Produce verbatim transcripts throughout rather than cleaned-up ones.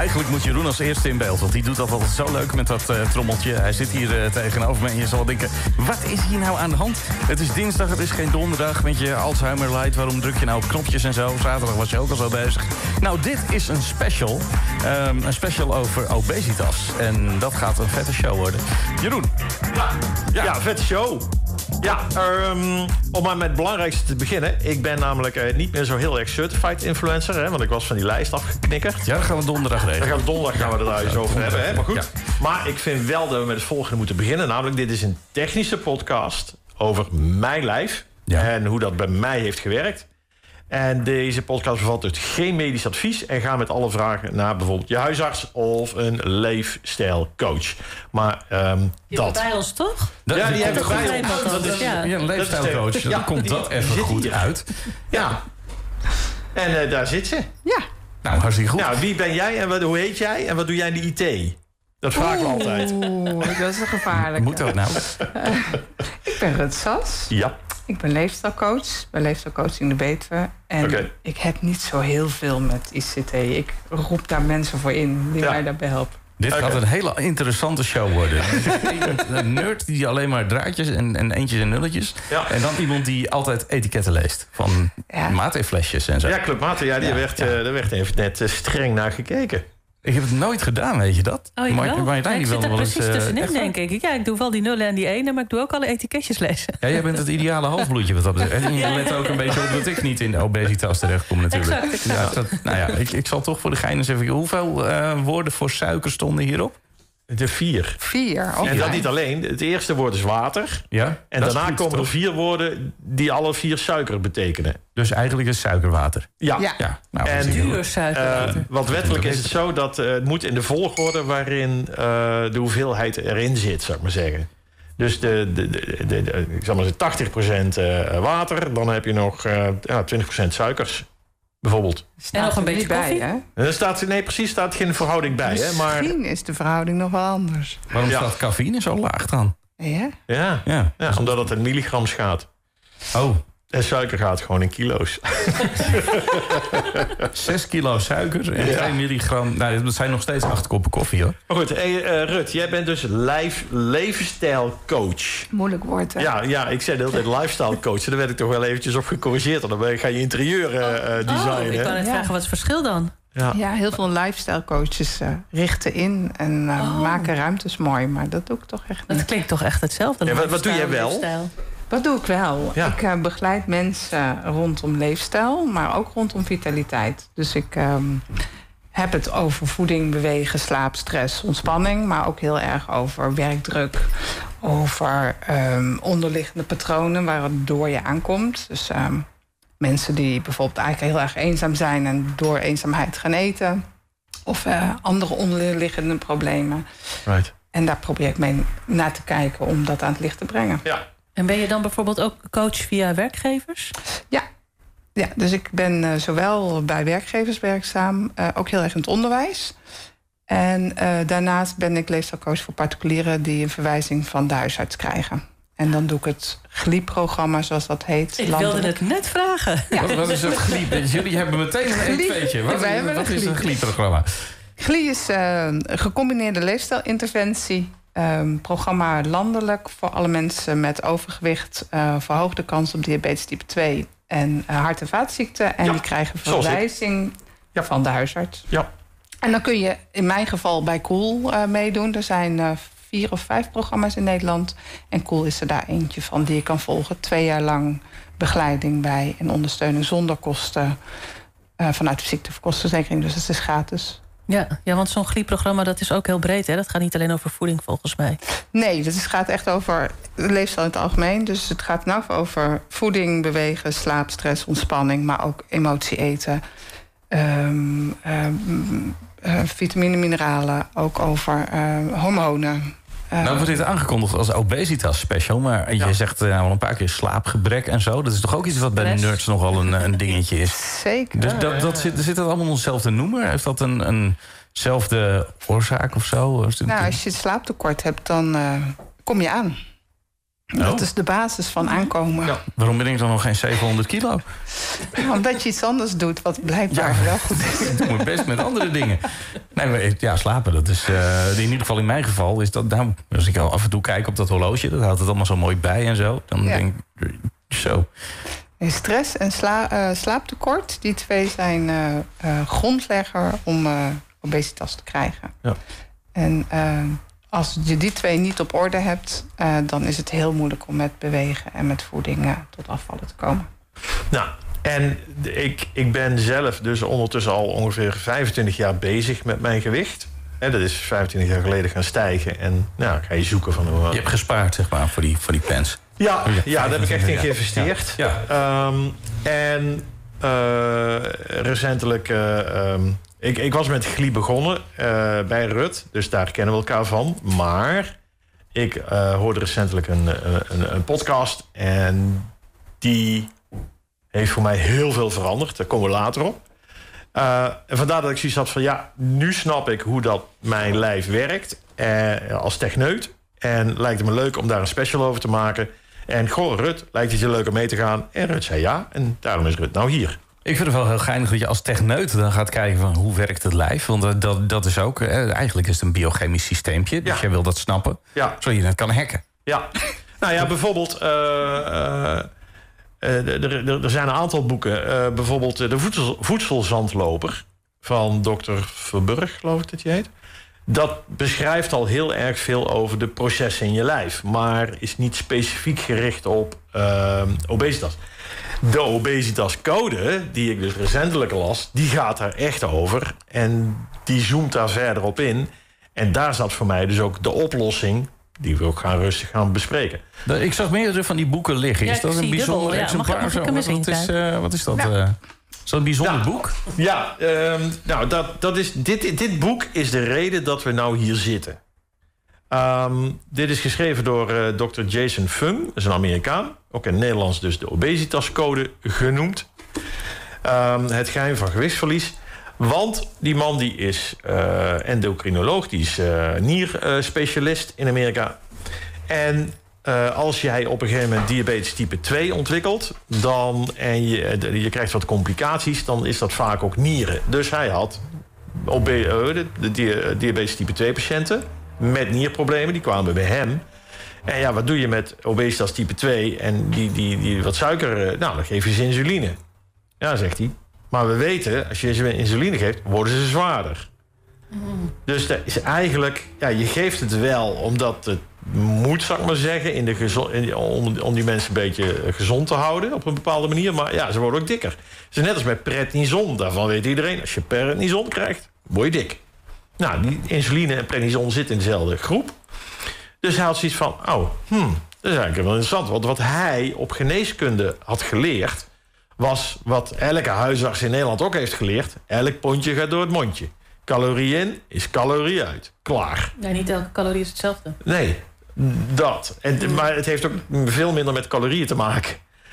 Eigenlijk moet Jeroen als eerste in beeld, want die doet dat altijd zo leuk met dat uh, trommeltje. Hij zit hier uh, tegenover me en je zal denken, wat is hier nou aan de hand? Het is dinsdag, het is geen donderdag met je Alzheimer light. Waarom druk je nou op knopjes en zo? Zaterdag was je ook al zo bezig. Nou, dit is een special. Um, een special over obesitas. En dat gaat een vette show worden. Jeroen. Ja, ja. ja vette show. Ja, um, om maar met het belangrijkste te beginnen. Ik ben namelijk uh, niet meer zo heel erg certified influencer. Hè, want ik was van die lijst afgeknikkerd. Ja, dat gaan we donderdag regelen. Daar gaan we donderdag gaan we het daar eens over hebben. Hè, maar goed. Ja. Maar ik vind wel dat we met het volgende moeten beginnen. Namelijk, dit is een technische podcast over mijn lijf. Ja. En hoe dat bij mij heeft gewerkt. En deze podcast bevat dus geen medisch advies. En ga met alle vragen naar bijvoorbeeld je huisarts of een leefstijlcoach. Maar um, die dat. bij ons toch? Dat ja, die hebben goed bij ons. dat is, ja. ja, een leefstijlcoach. Dan ja, komt die, dat even goed hier uit. Ja. En uh, daar zit ze. Ja. Nou, hartstikke goed. Nou, wie ben jij en wat, hoe heet jij en wat doe jij in de I T? Dat vragen we altijd. Oeh, dat is een gevaarlijke. Moet dat nou? Uh, ik ben Rut Sas. Ja. Ik ben leefstijlcoach bij Leefstijlcoaching de Betuwe. En okay. ik heb niet zo heel veel met I C T. Ik roep daar mensen voor in die ja. mij daarbij helpen. Dit okay. gaat een hele interessante show worden. Een nerd die alleen maar draadjes en, en eentjes en nulletjes. Ja. En dan iemand die altijd etiketten leest. Van ja. Mate-flesjes en zo. Ja, Club Mate, ja, die ja. Werd, ja. Uh, daar werd even net uh, streng naar gekeken. Ik heb het nooit gedaan, weet je dat? Oh, maar, maar ja, ik zit er precies eens, uh, tussenin, denk ik. Ja, ik doe wel die nullen en die ene, maar ik doe ook alle etiketjes lezen. Ja, jij bent het ideale halfbloedje wat dat betreft. En je let ook een beetje op dat ik niet in de obesitas terechtkom natuurlijk. Exact, exact. Ja, dat, nou ja, ik, ik zal toch voor de gein eens even... Hoeveel uh, woorden voor suiker stonden hierop? De vier. Vier, okay. En dat niet alleen. Het eerste woord is water. Ja, en daarna goed, komen toch? er vier woorden die alle vier suiker betekenen. Dus eigenlijk is suikerwater. Ja. ja. ja. Nou, en duur suikerwater. Uh, wat wettelijk is het zo dat uh, het moet in de volgorde waarin uh, de hoeveelheid erin zit, zou ik maar zeggen. Dus de, de, de, de, de, ik zal maar zeggen, tachtig procent uh, water. Dan heb je nog uh, ja, twintig procent suikers. Bijvoorbeeld. En nog een beetje bij, hè? Er staat, nee, precies, staat geen verhouding bij. Hè, maar... Misschien is de verhouding nog wel anders. Waarom ja. staat cafeïne zo laag dan? Ja? Ja, ja. ja omdat het in milligrams gaat. Oh. En suiker gaat gewoon in kilo's. Zes kilo suiker en ja. twee milligram. Nou, dat zijn nog steeds acht koppen koffie, hoor. Maar goed, hey, uh, Rut, jij bent dus lijf, levensstijlcoach. Moeilijk woord, hè? Ja, ja, ik zei de hele tijd lifestylecoach. Daar werd ik toch wel eventjes op gecorrigeerd. En dan ga je interieur uh, designen. Oh, ik kan net ja. vragen, wat is het verschil dan? Ja, ja heel veel lifestylecoaches uh, richten in en uh, oh. maken ruimtes mooi. Maar dat doe ik toch echt niet. Dat klinkt toch echt hetzelfde? Ja, wat, wat doe jij wel? Lifestyle. Wat doe ik wel? Ja. Ik uh, begeleid mensen rondom leefstijl, maar ook rondom vitaliteit. Dus ik um, heb het over voeding, bewegen, slaap, stress, ontspanning. Maar ook heel erg over werkdruk, over um, onderliggende patronen waardoor je aankomt. Dus um, mensen die bijvoorbeeld eigenlijk heel erg eenzaam zijn en door eenzaamheid gaan eten. Of uh, andere onderliggende problemen. Right. En daar probeer ik mee naar te kijken om dat aan het licht te brengen. Ja. En ben je dan bijvoorbeeld ook coach via werkgevers? Ja, ja dus ik ben uh, zowel bij werkgevers werkzaam, uh, ook heel erg in het onderwijs. En uh, daarnaast ben ik leefstijlcoach voor particulieren die een verwijzing van de huisarts krijgen. En dan doe ik het G L I E-programma, zoals dat heet. Ik wilde het net vragen. Ja. Wat, wat is het G L I E? Jullie hebben meteen een één tweetje. Wat, ja, wat is een G L I E-programma? G L I E is uh, een gecombineerde leefstijlinterventie. Um, programma landelijk voor alle mensen met overgewicht, uh, verhoogde kans op diabetes type twee en uh, hart- en vaatziekten. En ja, die krijgen verwijzing ja. van de huisarts. Ja. En dan kun je in mijn geval bij Cool uh, meedoen. Er zijn uh, vier of vijf programma's in Nederland. En Cool is er daar eentje van die je kan volgen. Twee jaar lang begeleiding bij en ondersteuning zonder kosten uh, vanuit de ziektekostenverzekering. Dus het is gratis. Ja, ja, want zo'n G L I E-programma dat is ook heel breed, hè? Dat gaat niet alleen over voeding, volgens mij. Nee, het gaat echt over leefstijl in het algemeen. Dus het gaat nou over voeding, bewegen, slaap, stress, ontspanning, maar ook emotie eten. Um, um, uh, vitamine, mineralen, ook over uh, hormonen. Uh, nou wordt dit aangekondigd als obesitas special, maar je ja. zegt uh, al een paar keer slaapgebrek en zo. Dat is toch ook iets wat bij de nerds nogal een, een dingetje is. Zeker. Dus dat, dat zit, zit dat allemaal onszelfde noemer? Heeft dat een, een zelfde oorzaak of zo? Nou, als je slaaptekort hebt, dan uh, kom je aan. Oh. Dat is de basis van aankomen. Ja. Waarom ben ik dan nog geen zevenhonderd kilo? Ja, omdat je iets anders doet, wat blijkbaar Ja. wel goed is. Ik doe mijn best met andere dingen. Nee, maar ja, slapen, dat is... Uh, in ieder geval in mijn geval is dat... Nou, als ik al af en toe kijk op dat horloge... dat houdt het allemaal zo mooi bij en zo. Dan Ja. denk ik... Zo. Stress en sla, uh, slaaptekort, die twee zijn uh, uh, grondlegger om uh, obesitas te krijgen. Ja. En uh, als je die twee niet op orde hebt... Uh, dan is het heel moeilijk om met bewegen en met voeding uh, tot afvallen te komen. Nou, en ik, ik ben zelf dus ondertussen al ongeveer vijfentwintig jaar bezig met mijn gewicht. En dat is vijfentwintig jaar geleden gaan stijgen. En nou, ga je zoeken van hoe... Je hebt gespaard, zeg maar, voor die, voor die pens. Ja, Oh, ja, ja, daar heb ik echt in ja. geïnvesteerd. Ja. Um, en uh, recentelijk... Uh, um, ik, ik was met Glie begonnen uh, bij Rut. Dus daar kennen we elkaar van. Maar ik uh, hoorde recentelijk een, een, een podcast. En die heeft voor mij heel veel veranderd. Daar komen we later op. Uh, en vandaar dat ik zoiets had van... ja, nu snap ik hoe dat mijn lijf werkt. Uh, als techneut. En lijkt het me leuk om daar een special over te maken. En goh, Rut, lijkt het je leuk om mee te gaan? En Rut zei ja. En daarom is Rut nou hier. Ik vind het wel heel geinig dat je als techneut dan gaat kijken van hoe werkt het lijf. Want dat, dat, dat is ook, eh, eigenlijk is het een biochemisch systeempje. Dus Ja. jij wil dat snappen, Ja. zodat je het kan hacken. Ja. Nou ja, bijvoorbeeld... Uh, uh, uh, er, er, er zijn een aantal boeken. Uh, bijvoorbeeld de voedsel, voedselzandloper van dokter Verburg, geloof ik dat hij heet. Dat beschrijft al heel erg veel over de processen in je lijf. Maar is niet specifiek gericht op uh, obesitas. De obesitascode, die ik dus recentelijk las... die gaat daar echt over. En die zoomt daar verder op in. En daar zat voor mij dus ook de oplossing... die we ook gaan rustig gaan bespreken. Ik zag meerdere van die boeken liggen. Ja, Is dat ik een zie bijzonder dubbel, ja. exemplaar? Mag ik- mag ik Zo? hem eens wat, is, inkijken? uh, wat is dat? Ja. Uh, Zo'n bijzonder Ja. boek? Ja, um, nou, dat, dat is, dit, dit boek is de reden dat we nou hier zitten. Um, dit is geschreven door uh, dokter Jason Fung, dat is een Amerikaan. Ook in het Nederlands dus de obesitascode genoemd. Um, het geheim van gewichtsverlies. Want die man die is uh, endocrinoloog, die is uh, nierspecialist in Amerika. En uh, als jij op een gegeven moment diabetes type twee ontwikkelt... Dan, en je, je krijgt wat complicaties, dan is dat vaak ook nieren. Dus hij had obe- de, de, de diabetes type twee patiënten met nierproblemen, die kwamen bij hem. En ja, wat doe je met obesitas type twee en die, die, die wat suiker... Nou, dan geef je ze insuline. Ja, zegt hij. Maar we weten, als je ze insuline geeft, worden ze zwaarder. Mm. Dus dat is eigenlijk... Ja, je geeft het wel omdat het moet, zou ik maar zeggen... In de gezo- in, om, om die mensen een beetje gezond te houden op een bepaalde manier. Maar ja, ze worden ook dikker. Het is net als met prednison. Daarvan weet iedereen, als je prednison krijgt, word je dik. Nou, die insuline en prednison zitten in dezelfde groep. Dus hij had zoiets van, oh, hmm, dat is eigenlijk wel interessant. Want wat hij op geneeskunde had geleerd... was wat elke huisarts in Nederland ook heeft geleerd. Elk pondje gaat door het mondje. Calorie in is calorie uit. Klaar. Ja, niet elke calorie is hetzelfde. Nee, dat. En, maar het heeft ook veel minder met calorieën te maken.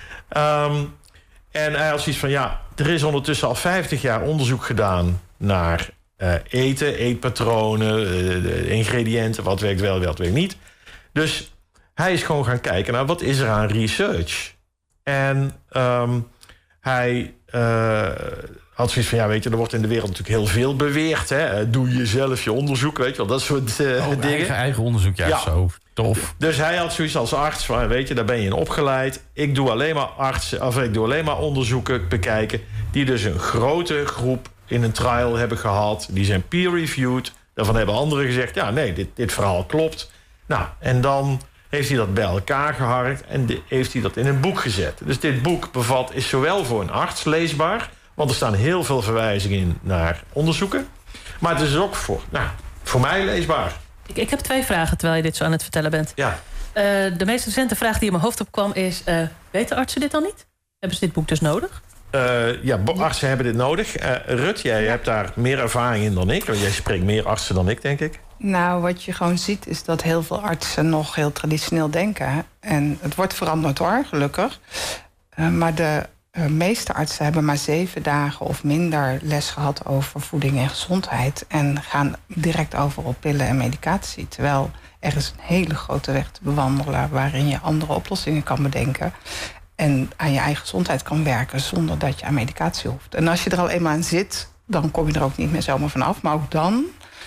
Um, en hij had zoiets van, ja, er is ondertussen al vijftig jaar onderzoek gedaan... naar uh, eten, eetpatronen, uh, de ingrediënten, wat werkt wel, wat werkt niet. Dus hij is gewoon gaan kijken naar wat is er aan research. En... Um, Hij uh, had zoiets van, ja, weet je, er wordt in de wereld natuurlijk heel veel beweerd. Hè? Doe je zelf je onderzoek, weet je wel, dat soort uh, Oh, dingen. Eigen, eigen onderzoek, juist Ja. zo. Tof. Dus hij had zoiets als arts van, weet je, daar ben je in opgeleid. Ik doe alleen maar artsen, of ik doe alleen maar onderzoeken bekijken... die dus een grote groep in een trial hebben gehad. Die zijn peer-reviewed. Daarvan hebben anderen gezegd, ja, nee, dit, dit verhaal klopt. Nou, en dan... heeft hij dat bij elkaar geharkt en de, heeft hij dat in een boek gezet. Dus dit boek bevat, is zowel voor een arts leesbaar... want er staan heel veel verwijzingen in naar onderzoeken... maar het is ook voor, nou, voor mij leesbaar. Ik, ik heb twee vragen terwijl je dit zo aan het vertellen bent. Ja. Uh, de meest recente vraag die in mijn hoofd opkwam is... Uh, weten artsen dit dan niet? Hebben ze dit boek dus nodig? Uh, ja, artsen hebben dit nodig. Uh, Rut, jij hebt daar meer ervaring in dan ik. Want jij spreekt meer artsen dan ik, denk ik. Nou, wat je gewoon ziet is dat heel veel artsen nog heel traditioneel denken. En het wordt veranderd hoor, gelukkig. Uh, maar de uh, meeste artsen hebben maar zeven dagen of minder les gehad over voeding en gezondheid. En gaan direct over op pillen en medicatie. Terwijl er is een hele grote weg te bewandelen waarin je andere oplossingen kan bedenken. En aan je eigen gezondheid kan werken zonder dat je aan medicatie hoeft. En als je er al eenmaal aan zit, dan kom je er ook niet meer zomaar vanaf. Maar ook dan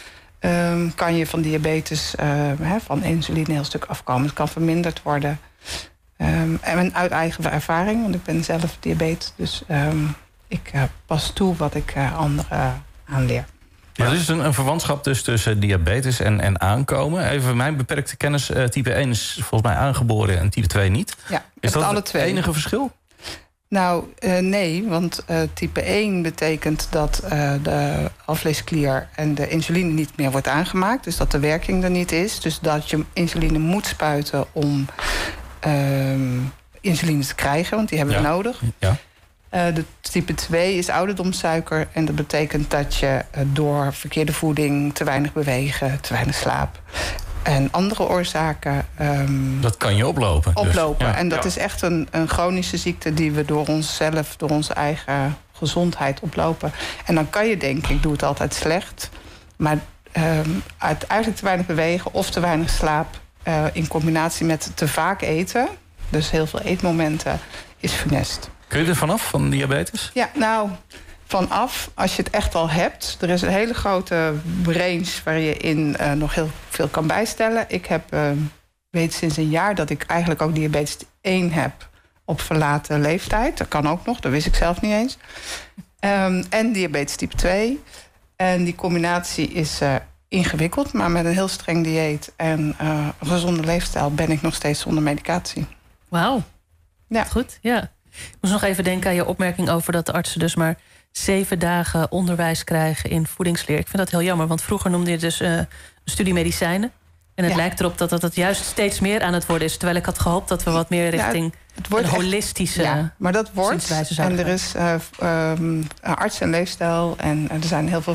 um, kan je van diabetes, uh, he, van insuline een heel stuk afkomen. Het kan verminderd worden. Um, en uit eigen ervaring, want ik ben zelf diabetes. Dus um, ik uh, pas toe wat ik uh, anderen aanleer. Maar er is een, een verwantschap dus tussen diabetes en, en aankomen. Even mijn beperkte kennis, uh, type één is volgens mij aangeboren en type twee niet. Ja, is dat alle het twee. enige verschil? Nou, uh, nee, want uh, type één betekent dat uh, de alvleesklier en de insuline niet meer wordt aangemaakt. Dus dat de werking er niet is. Dus dat je insuline moet spuiten om uh, insuline te krijgen, want die hebben ja. we nodig. Ja. Uh, de type twee is ouderdomssuiker. En dat betekent dat je uh, door verkeerde voeding, te weinig bewegen, te weinig slaap en andere oorzaken Um, dat kan je oplopen. oplopen. Dus, ja. En dat ja. is echt een, een chronische ziekte die we door onszelf, door onze eigen gezondheid oplopen. En dan kan je denken, ik doe het altijd slecht. Maar um, uit eigenlijk te weinig bewegen of te weinig slaap uh, in combinatie met te vaak eten, dus heel veel eetmomenten, is funest. Kun je er vanaf, van diabetes? Ja, nou, vanaf, als je het echt al hebt. Er is een hele grote range waar je in uh, nog heel veel kan bijstellen. Ik heb, uh, weet sinds een jaar dat ik eigenlijk ook diabetes één heb op verlaten leeftijd. Dat kan ook nog, dat wist ik zelf niet eens. Um, en diabetes type twee. En die combinatie is uh, ingewikkeld, maar met een heel streng dieet en uh, een gezonde leefstijl ben ik nog steeds zonder medicatie. Wauw. Ja. Goed, ja. Ik moest nog even denken aan je opmerking over dat de artsen dus maar zeven dagen onderwijs krijgen in voedingsleer. Ik vind dat heel jammer, want vroeger noemde je dus uh, een studie medicijnen. En het ja. lijkt erop dat, dat het juist steeds meer aan het worden is. Terwijl ik had gehoopt dat we wat meer richting ja, het wordt een holistische echt, ja, maar dat wordt. En er is uh, um, arts en leefstijl en er zijn heel veel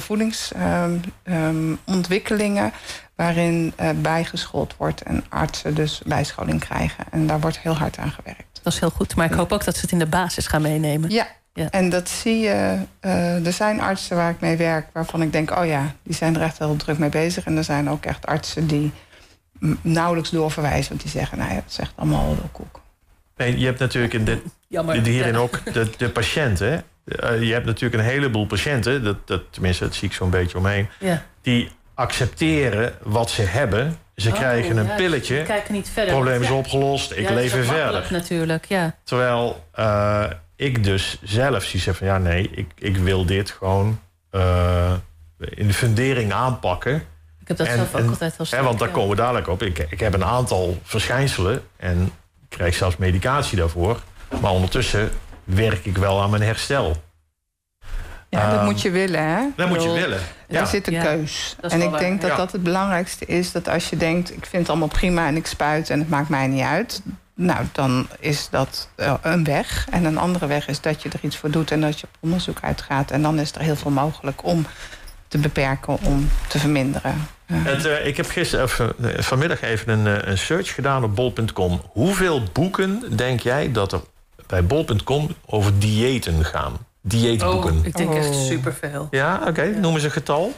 voedingsontwikkelingen um, um, waarin uh, bijgeschoold wordt en artsen dus bijscholing krijgen. En daar wordt heel hard aan gewerkt. Dat is heel goed, maar ik hoop ook dat ze het in de basis gaan meenemen. Ja, ja. En dat zie je. Uh, er zijn artsen waar ik mee werk waarvan ik denk, oh ja, die zijn er echt heel druk mee bezig. En er zijn ook echt artsen die nauwelijks doorverwijzen, want die zeggen, nou ja, dat is echt allemaal wel koek. Nee, je hebt natuurlijk in dit, Jammer, hierin ja. ook de, de patiënten. Uh, je hebt natuurlijk een heleboel patiënten, dat, dat, tenminste, dat zie ik zo'n beetje omheen, Ja. die accepteren wat ze hebben. Ze Oh, krijgen een ja, pilletje. die kijken niet verder. Probleem is Ja. opgelost, ik Ja, leef dat weer is ook verder. makkelijk natuurlijk, ja. Terwijl uh, ik dus zelf zie zeg van ja, nee, ik, ik wil dit gewoon uh, in de fundering aanpakken. Ik heb dat En- zelf ook en- altijd heel sterk. Hè, want daar ja. komen we dadelijk op. Ik, ik heb een aantal verschijnselen en ik krijg zelfs medicatie daarvoor. Maar ondertussen werk ik wel aan mijn herstel. Ja, dat Um, moet je willen, hè? Dat moet je Ik bedoel, willen. Er Ja. zit een Ja, keus. dat is En wel ik waar. denk dat Ja. dat het belangrijkste is. Dat als je denkt, ik vind het allemaal prima en ik spuit en het maakt mij niet uit. Nou, dan is dat uh, een weg. En een andere weg is dat je er iets voor doet en dat je op onderzoek uitgaat. En dan is er heel veel mogelijk om te beperken, om te verminderen. Uh, Het, uh, ik heb gisteren, of, uh, vanmiddag even een, uh, een search gedaan op bol punt com. Hoeveel boeken denk jij dat er bij bol punt com over diëten gaan? Dieetboeken. Oh, ik denk echt Oh. superveel. Ja, oké. Okay. Noem eens een getal.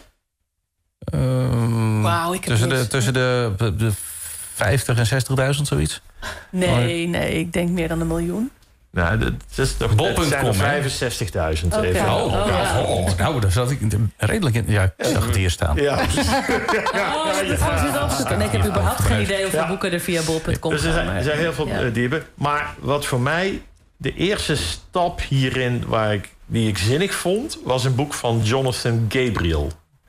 Um, Wauw, ik heb tussen de, niks. tussen de, de vijftig en zestigduizend, zoiets. Nee, nee, ik denk meer dan een miljoen. Nou, dat is toch bol punt com, het zijn er hè? vijfenzestigduizend. Oké. Even. Oh, Oh, oh, ja. oh, nou, daar zat ik redelijk in. Ja, ik zag het hier staan. Ja, precies. Oh, ik heb gewoon zitten opzoeken. Nee, ik heb überhaupt geen idee hoeveel Ja. boeken er via bol punt com Dus er gaan. zijn, maar- er zijn heel veel ja. uh, diepen. Maar wat voor mij de eerste stap hierin, waar ik, die ik zinnig vond, was een boek van Jonathan Gabriel.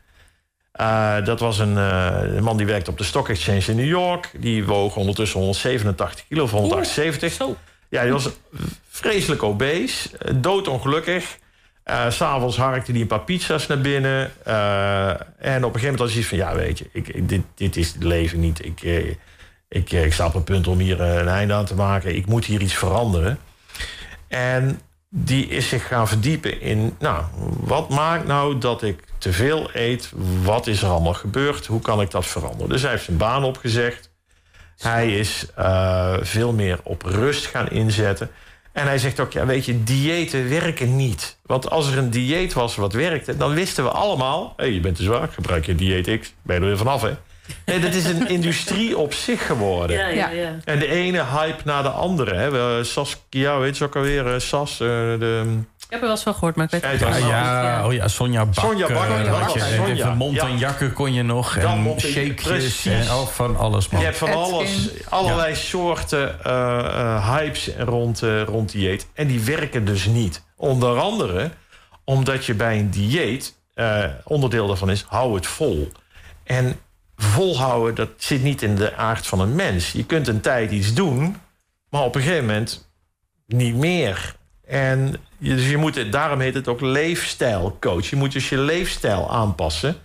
Uh, dat was een, uh, een man die werkte op de Stock Exchange in New York. Die woog ondertussen honderdzevenentachtig kilo of honderdachtenzeventig. Zo. Ja, die was vreselijk obese, uh, doodongelukkig. Uh, S'avonds harkte hij een paar pizza's naar binnen. Uh, en op een gegeven moment had hij zoiets van, ja, weet je, ik, ik, dit, dit is het leven niet. Ik, uh, ik, uh, ik sta op het punt om hier uh, een einde aan te maken. Ik moet hier iets veranderen. En die is zich gaan verdiepen in, nou, wat maakt nou dat ik te veel eet? Wat is er allemaal gebeurd? Hoe kan ik dat veranderen? Dus hij heeft zijn baan opgezegd. Hij is uh, veel meer op rust gaan inzetten. En hij zegt ook, ja, weet je, diëten werken niet. Want als er een dieet was wat werkte, dan wisten we allemaal... hé, hey, je bent te zwaar, gebruik je dieet X, ben je er weer vanaf, hè? Nee, dat is een industrie op zich geworden. Ja, ja, ja. En de ene hype na de andere. Hè. We, Saskia, weet je ook alweer, Sas, uh, de... Ik heb er wel eens van gehoord, maar ik weet het ja, niet. ja, oh ja, Sonja Bakker. Sonja Bakker, had je, Sonja, en de mond en ja. jakken kon je nog. Dan En mond en- shakejes precies. en oh, van alles, man. Je hebt van Atkins. alles, allerlei soorten uh, uh, hypes rond, uh, rond dieet. En die werken dus niet. Onder andere omdat je bij een dieet, uh, onderdeel daarvan is, hou het vol. En volhouden, dat zit niet in de aard van een mens. Je kunt een tijd iets doen, maar op een gegeven moment niet meer. En je, dus je moet het, daarom heet het ook leefstijlcoach. Je moet dus je leefstijl aanpassen.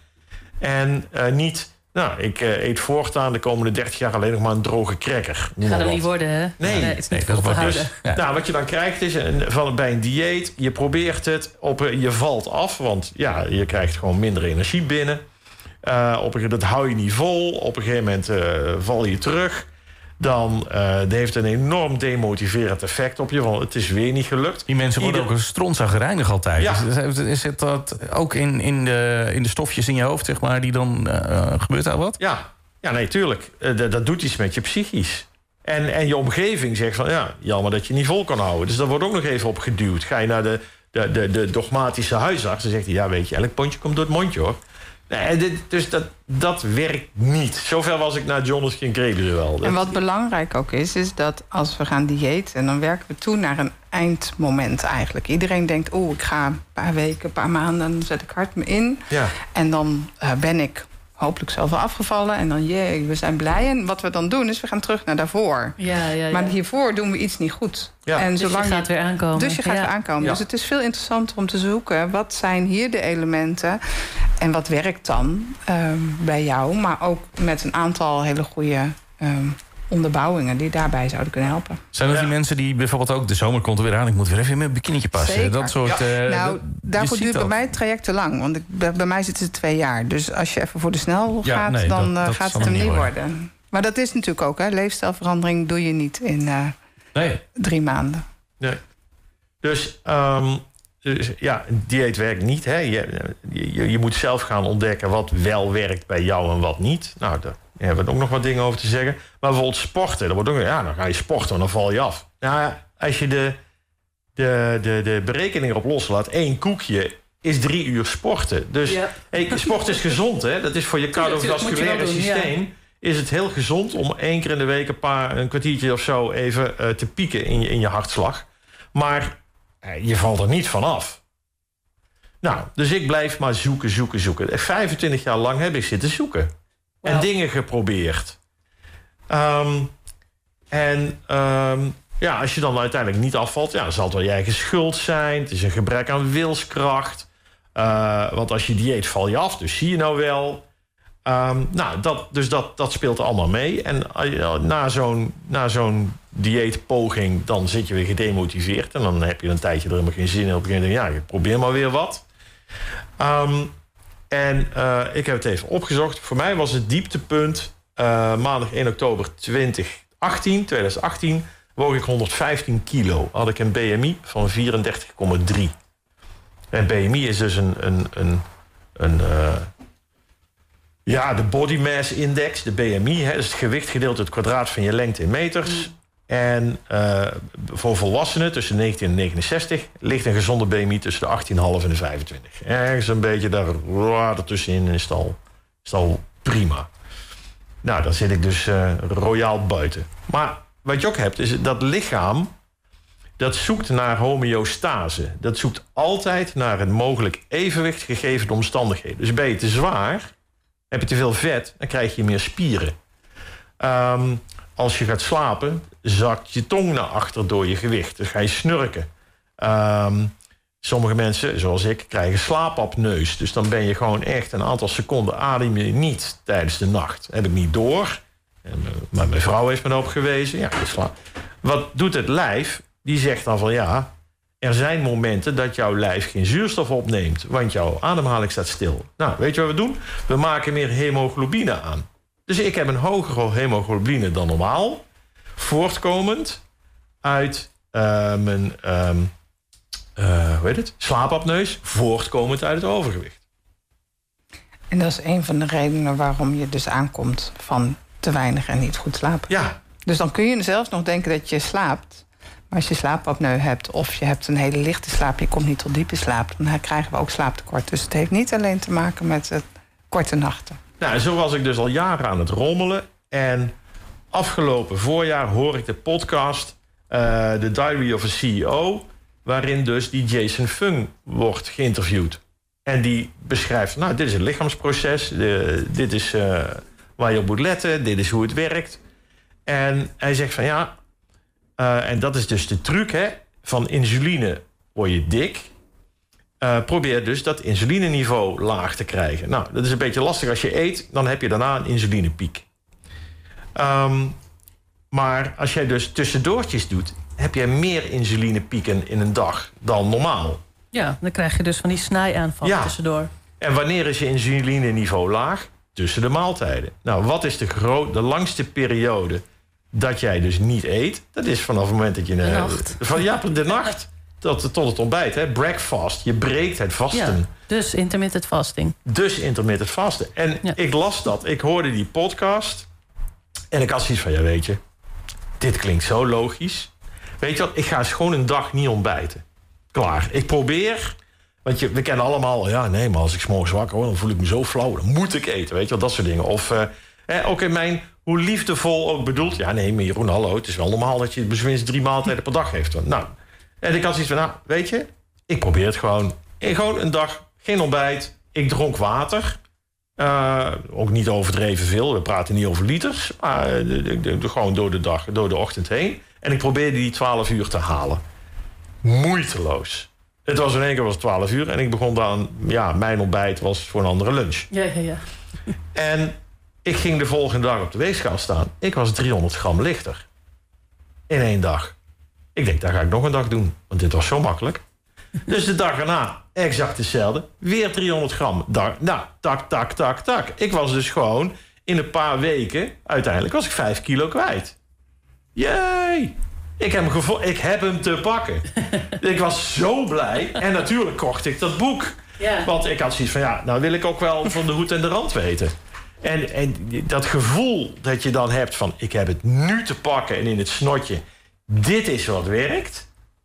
En uh, niet, nou, ik uh, eet voortaan de komende dertig jaar alleen nog maar een droge cracker. Gaat hem niet worden, hè? Nee, het is niet nee, dat vol te wordt houden. dus, Ja. nou, wat je dan krijgt is een, van, bij een dieet, je probeert het, op, je valt af, want ja, je krijgt gewoon minder energie binnen. Uh, op een, dat hou je niet vol. Op een gegeven moment uh, val je terug. Dan uh, dat heeft een enorm demotiverend effect op je, want het is weer niet gelukt. Die mensen worden Ieder- ook een strontzagrijnig altijd. Ja. Is, is het dat ook in, in, de, in de stofjes in je hoofd, zeg maar, die dan uh, gebeurt daar wat? Ja, ja nee, tuurlijk. Uh, dat, dat doet iets met je psychisch. En, en je omgeving zegt van, ja, jammer dat je niet vol kan houden. Dus daar wordt ook nog even op geduwd. Ga je naar de, de, de, de dogmatische huisarts, dan zegt hij, ja, weet je, elk pondje komt door het mondje, hoor. Nee, dit, dus dat, dat werkt niet. Zover was ik naar John Hopkins Credo wel. En wat belangrijk ook is, is dat als we gaan diëten, dan werken we toe naar een eindmoment eigenlijk. Iedereen denkt, oh, ik ga een paar weken, een paar maanden, dan zet ik hard me in. Ja. En dan uh, ben ik hopelijk zoveel afgevallen. En dan, jee, we zijn blij. En wat we dan doen, is we gaan terug naar daarvoor. Ja, ja, ja. Maar hiervoor doen we iets niet goed. Ja. En Dus je gaat weer aankomen. Dus je gaat Ja. weer aankomen. Ja. Dus het is veel interessanter om te zoeken, wat zijn hier de elementen en wat werkt dan um, bij jou, maar ook met een aantal hele goede um, onderbouwingen die daarbij zouden kunnen helpen. Zijn dat Ja. die mensen die bijvoorbeeld ook, de zomer komt er weer aan, ik moet weer even in mijn bikinietje passen. Zeker. Dat soort... Ja. Uh, nou, dat- daarvoor je duurt ziet bij dat. mij het traject te lang. Want ik, bij, bij mij zitten ze twee jaar. Dus als je even voor de snel Ja, gaat, nee, dan dat- uh, dat gaat zal het hem hem niet niet worden. Maar dat is natuurlijk ook, hè. Leefstijlverandering doe je niet in uh, Nee. drie maanden. Nee. Dus, um, dus ja, een dieet werkt niet. Hè. Je, je, je moet zelf gaan ontdekken wat wel werkt bij jou en wat niet. Nou, daar hebben we ook nog wat dingen over te zeggen. Maar bijvoorbeeld sporten. Dan, wordt ook, ja, dan ga je sporten en dan val je af. Nou, als je de, de, de, de berekening erop loslaat, één koekje is drie uur sporten. Dus Ja. hey, sport is gezond, hè? Dat is voor je Tuurlijk, tuurlijk, moet je wel cardiovasculaire doen, ja. systeem. Is het heel gezond om één keer in de week een paar een kwartiertje of zo even uh, te pieken in je, in je hartslag. Maar uh, je valt er niet van af. Nou, dus ik blijf maar zoeken, zoeken, zoeken. vijfentwintig jaar lang heb ik zitten zoeken. En Wauw. dingen geprobeerd. Um, en um, ja, als je dan uiteindelijk niet afvalt, ja, dan zal het wel je eigen schuld zijn. Het is een gebrek aan wilskracht. Uh, want als je dieet val je af, dus zie je nou wel. Um, nou, dat, dus dat, dat speelt allemaal mee. En uh, na zo'n, na zo'n dieetpoging, dan zit je weer gedemotiveerd. En dan heb je een tijdje er helemaal geen zin in. Op een gegeven moment denk je, ja, ik probeer maar weer wat. Um, en uh, ik heb het even opgezocht. Voor mij was het dieptepunt uh, maandag één oktober twintig achttien, twintig achttien... woog ik honderdvijftien kilo. Had ik een B M I van vierendertig komma drie. En B M I is dus een... een, een, een uh, ja, de body mass index, de B M I. Hè, dus het gewicht gedeeld door het kwadraat van je lengte in meters. Mm. En uh, voor volwassenen tussen negentien en negenenzestig... ligt een gezonde B M I tussen de achttien komma vijf en de vijfentwintig. Ergens een beetje daar, ertussenin is het al, is het al prima. Nou, dan zit ik dus uh, royaal buiten. Maar wat je ook hebt, is dat lichaam... dat zoekt naar homeostase. Dat zoekt altijd naar een mogelijk evenwicht gegeven de omstandigheden. Dus ben je te zwaar, heb je te veel vet, dan krijg je meer spieren. Um, als je gaat slapen, zakt je tong naar achter door je gewicht. Dus ga je snurken. Um, sommige mensen, zoals ik, krijgen slaapapneus. Dus dan ben je gewoon echt een aantal seconden adem je niet tijdens de nacht. Heb ik niet door. En, maar mijn vrouw heeft me daarop gewezen. Ja, sla- Wat doet het lijf? Die zegt dan van ja, er zijn momenten dat jouw lijf geen zuurstof opneemt. Want jouw ademhaling staat stil. Nou, weet je wat we doen? We maken meer hemoglobine aan. Dus ik heb een hogere hemoglobine dan normaal. Voortkomend uit uh, mijn um, uh, hoe heet het? slaapapneus voortkomend uit het overgewicht. En dat is een van de redenen waarom je dus aankomt van te weinig en niet goed slapen. Ja. Dus dan kun je zelfs nog denken dat je slaapt. Maar als je slaapapneu hebt of je hebt een hele lichte slaap, je komt niet tot diepe slaap, dan krijgen we ook slaaptekort. Dus het heeft niet alleen te maken met het korte nachten. Nou, zo was ik dus al jaren aan het rommelen. En afgelopen voorjaar hoor ik de podcast uh, The Diary of a C E O, waarin dus die Jason Fung wordt geïnterviewd. En die beschrijft, nou, dit is een lichaamsproces, de, dit is uh, waar je op moet letten, dit is hoe het werkt. En hij zegt van ja, uh, en dat is dus de truc, hè, van insuline word je dik. Uh, probeer dus dat insulineniveau laag te krijgen. Nou, dat is een beetje lastig als je eet, dan heb je daarna een insulinepiek. Um, maar als jij dus tussendoortjes doet, heb je meer insulinepieken in een dag dan normaal. Ja, dan krijg je dus van die snijaaanvallen ja. tussendoor. En wanneer is je insulineniveau laag? Tussen de maaltijden. Nou, wat is de, gro- de langste periode dat jij dus niet eet? Dat is vanaf het moment dat je... De uh, nacht. Van, ja, de nacht tot, tot het ontbijt. Hè? Breakfast. Je breekt het vasten. Ja, dus intermittent fasting. Dus intermittent vasten. En ja. ik las dat. Ik hoorde die podcast. En ik had zoiets van, ja, weet je, dit klinkt zo logisch. Weet je wat, ik ga eens gewoon een dag niet ontbijten. Klaar. Ik probeer, want je, we kennen allemaal, ja, nee, maar als ik 's morgens wakker word, dan voel ik me zo flauw. Dan moet ik eten, weet je wel, dat soort dingen. Of, uh, eh, ook in mijn, hoe liefdevol ook bedoeld. Ja, nee, maar Jeroen, hallo, het is wel normaal dat je minstens drie maaltijden per dag heeft. Nou, en ik had zoiets van, nou, weet je, ik probeer het gewoon. En gewoon een dag, geen ontbijt. Ik dronk water. Uh, ook niet overdreven veel. We praten niet over liters. Maar uh, de, de, de, gewoon door de dag, door de ochtend heen. En ik probeerde die twaalf uur te halen. Moeiteloos. Het was in één keer was twaalf uur. En ik begon dan... Ja, mijn ontbijt was voor een andere lunch. Ja, ja, ja. En ik ging de volgende dag op de weegschaal staan. Ik was driehonderd gram lichter. In één dag. Ik denk, dat ga ik nog een dag doen. Want dit was zo makkelijk. Dus de dag erna, exact hetzelfde. Weer driehonderd gram. Dag, nou, tak, tak, tak, tak. Ik was dus gewoon in een paar weken... uiteindelijk was ik vijf kilo kwijt. Jee! Ik heb hem, gevo- ik heb hem te pakken. Ik was zo blij. En natuurlijk kocht ik dat boek. Ja. Want ik had zoiets van, ja, nou wil ik ook wel van de hoed en de rand weten. En, en dat gevoel dat je dan hebt van... ik heb het nu te pakken en in het snotje... dit is wat werkt...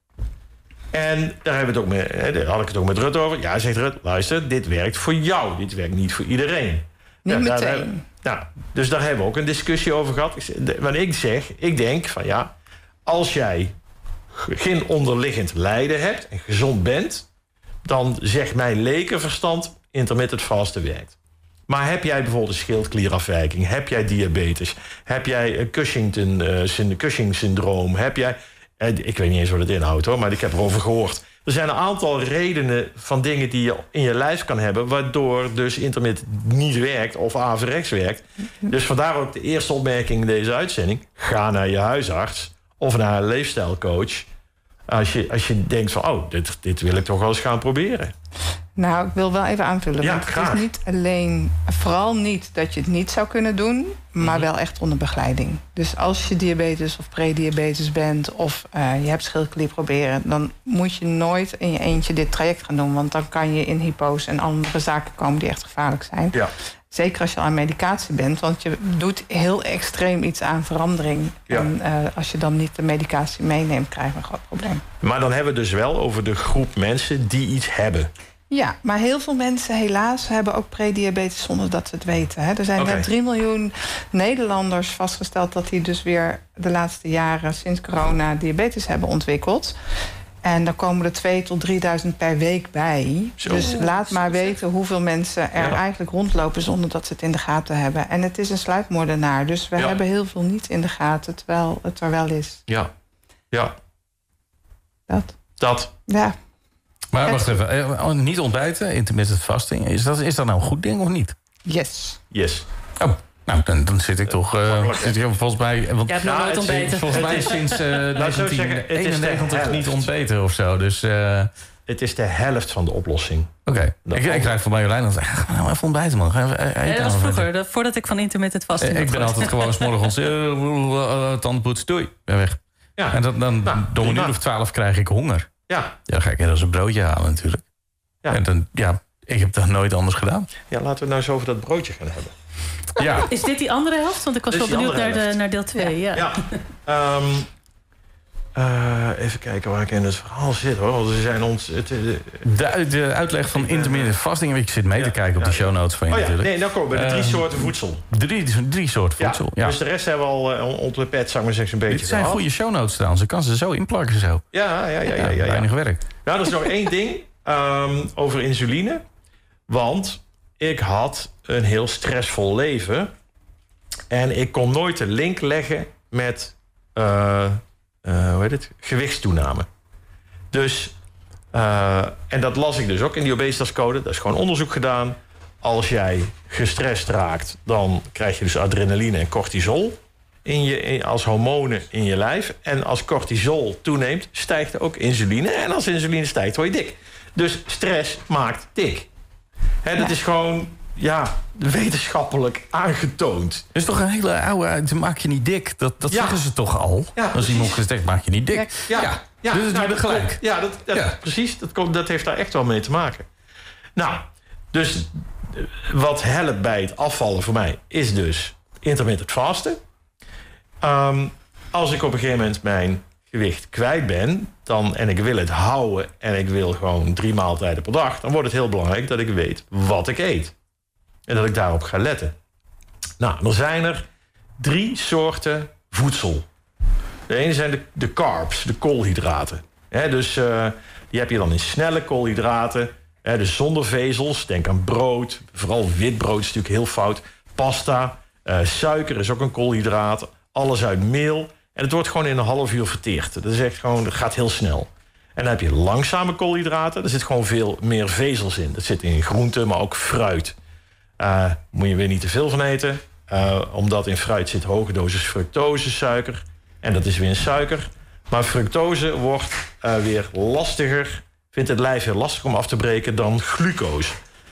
En daar, hebben we het ook met, daar had ik het ook met Rut over. Ja, zegt Rut, luister, dit werkt voor jou. Dit werkt niet voor iedereen. Niet ja, meteen. Daar, nou, dus daar hebben we ook een discussie over gehad. Want ik zeg, ik denk van ja... als jij geen onderliggend lijden hebt en gezond bent... dan zegt mijn lekenverstand intermittent vasten werkt. Maar heb jij bijvoorbeeld een schildklierafwijking? Heb jij diabetes? Heb jij een Cushington, uh, Cushing-syndroom? Heb jij... Ik weet niet eens wat het inhoudt, hoor, maar ik heb erover gehoord. Er zijn een aantal redenen van dingen die je in je lijf kan hebben... waardoor dus intermittent niet werkt of averechts werkt. Dus vandaar ook de eerste opmerking in deze uitzending. Ga naar je huisarts of naar een leefstijlcoach... als je, als je denkt van, oh, dit, dit wil ik toch wel eens gaan proberen. Nou, ik wil wel even aanvullen. Ja, want graag. het is niet alleen, vooral niet dat je het niet zou kunnen doen... maar wel echt onder begeleiding. Dus als je diabetes of prediabetes bent... of uh, je hebt schildklier proberen... dan moet je nooit in je eentje dit traject gaan doen... want dan kan je in hypo's en andere zaken komen die echt gevaarlijk zijn. Ja. Zeker als je aan medicatie bent... want je doet heel extreem iets aan verandering. Ja. En uh, als je dan niet de medicatie meeneemt... krijg je een groot probleem. Maar dan hebben we dus wel over de groep mensen die iets hebben... Ja, maar heel veel mensen helaas hebben ook prediabetes zonder dat ze het weten. Hè. Er zijn Okay. net drie miljoen Nederlanders vastgesteld... dat die dus weer de laatste jaren sinds corona diabetes hebben ontwikkeld. En dan komen er tweeduizend tot drieduizend per week bij. Zo. Dus laat maar weten hoeveel mensen er Ja. eigenlijk rondlopen... zonder dat ze het in de gaten hebben. En het is een sluipmoordenaar. Dus we Ja. hebben heel veel niet in de gaten, terwijl het er wel is. Ja, ja, Dat. dat... Ja. Maar wacht even, eh, niet ontbijten, intermittent fasting. Is dat, is dat nou een goed ding of niet? Yes. Yes. Oh, nou, dan, dan zit ik toch... Uh, Makkelijk, hè? zit ik volgens mij... Want, Jij hebt nog Ja, nooit het is- ontbeten. volgens mij sinds uh, zo zeggen, het is de negentien eenennegentig niet helft. ontbeten of zo. Dus uh, oké, Het is de helft van de oplossing. okay. Dat ik, ik krijg van Marjolein dan... Ga nou even ontbijten, man. Ga even eten. Nee, dat was aan. vroeger, dat, voordat ik van intermittent fasting Eh, Ik had ben gehoord. altijd gewoon 's morgens... Uh, uh, uh, tandpoets, doei, ben weg. Ja. En dan, dan nou, door een uur of twaalf krijg ik honger. Ja. Ja, dan ga ik ergens een broodje halen natuurlijk. Ja. En dan, ja, ik heb dat nooit anders gedaan. Ja, laten we het nou eens over dat broodje gaan hebben. Ja. Is dit die andere helft? Want ik was wel benieuwd naar, de, naar deel twee. Ja. ja. ja. Um, uh, even kijken waar ik in het verhaal zit, hoor. Want ze zijn ons... Het, uh, de, de uitleg van intermittent fasting. Ik zit mee te ja, kijken op ja, de show notes van je oh, ja. natuurlijk. Nee, dan komen we bij de drie uh, soorten voedsel. Drie, drie soorten voedsel, ja. ja. Dus de rest hebben we al uh, onder de pet, zou ik maar zeggen, een beetje Dit zijn gehad. goede show notes trouwens. Ik kan ze zo inplakken zo. Ja, ja, ja. ja, ja, ja. Weinig werk. Nou, er is nog één ding um, over insuline. Want ik had een heel stressvol leven. En ik kon nooit de link leggen met uh, uh, hoe heet het? gewichtstoename. Dus, uh, en dat las ik dus ook in die obesitascode. Dat is gewoon onderzoek gedaan. Als jij gestrest raakt, dan krijg je dus adrenaline en cortisol in je, in, als hormonen in je lijf. En als cortisol toeneemt, stijgt ook insuline. En als insuline stijgt, word je dik. Dus stress maakt dik. Hè, dat ja. is gewoon... Ja, wetenschappelijk aangetoond. Dat is toch een hele oude... maak je niet dik. Dat, dat ja. zeggen ze toch al? Ja, als iemand gezegd, maak je niet dik. Ja, ja. ja. Dus het nou, dat gelijk. Komt, ja, dat, dat, ja, precies. Dat, komt, dat heeft daar echt wel mee te maken. Nou, dus wat helpt bij het afvallen voor mij... is dus intermittent vasten. Um, als ik op een gegeven moment mijn gewicht kwijt ben... Dan, en ik wil het houden en ik wil gewoon drie maaltijden per dag... dan wordt het heel belangrijk dat ik weet wat ik eet. En dat ik daarop ga letten. Nou, er zijn er drie soorten voedsel. De ene zijn de, de carbs, de koolhydraten. He, dus uh, die heb je dan in snelle koolhydraten. He, dus zonder vezels. Denk aan brood. Vooral wit brood is natuurlijk heel fout. Pasta. Uh, suiker is ook een koolhydraat. Alles uit meel. En het wordt gewoon in een half uur verteerd. Dat is echt gewoon, dat gaat heel snel. En dan heb je langzame koolhydraten. Er zit gewoon veel meer vezels in. Dat zit in groenten, maar ook fruit. Uh, moet je weer niet te veel van eten. Uh, omdat in fruit zit hoge dosis fructose, suiker. En dat is weer een suiker. Maar fructose wordt uh, weer lastiger. Vindt het lijf heel lastig om af te breken dan glucose.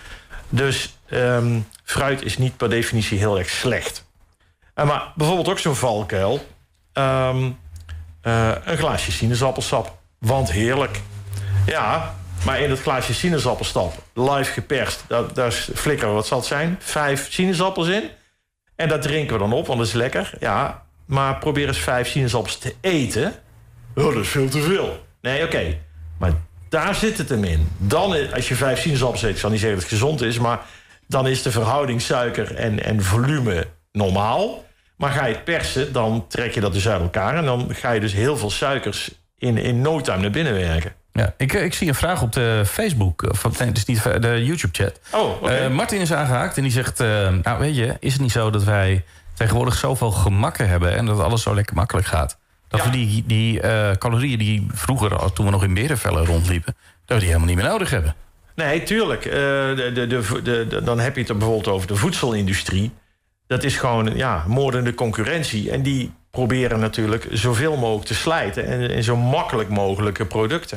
Dus um, fruit is niet per definitie heel erg slecht. Uh, maar bijvoorbeeld ook zo'n valkuil. Um, uh, een glaasje sinaasappelsap. Want heerlijk. Ja... Maar in dat glaasje sinaasappelsap, live geperst... daar, daar flikkeren, wat zal het zijn? Vijf sinaasappels in. En dat drinken we dan op, want dat is lekker. Ja, maar probeer eens vijf sinaasappels te eten. Oh, dat is veel te veel. Nee, oké. Okay. Maar daar zit het hem in. Dan, als je vijf sinaasappels eet... ik zal niet zeggen dat het gezond is... maar dan is de verhouding suiker en, en volume normaal. Maar ga je het persen, dan trek je dat dus uit elkaar... en dan ga je dus heel veel suikers in, in no time naar binnen werken. Ja, ik, ik zie een vraag op de Facebook, of nee, het is niet de YouTube-chat. Oh, okay. uh, Martin is aangehaakt en die zegt... Uh, nou, weet je, is het niet zo dat wij tegenwoordig zoveel gemakken hebben... en dat alles zo lekker makkelijk gaat? Dat ja. we die, die uh, calorieën die vroeger, toen we nog in berenvellen rondliepen... dat we die helemaal niet meer nodig hebben. Nee, tuurlijk. Uh, de, de, de, de, de, dan heb je het er bijvoorbeeld over de voedselindustrie. Dat is gewoon ja, moordende concurrentie. En die proberen natuurlijk zoveel mogelijk te slijten... en, en zo makkelijk mogelijke producten.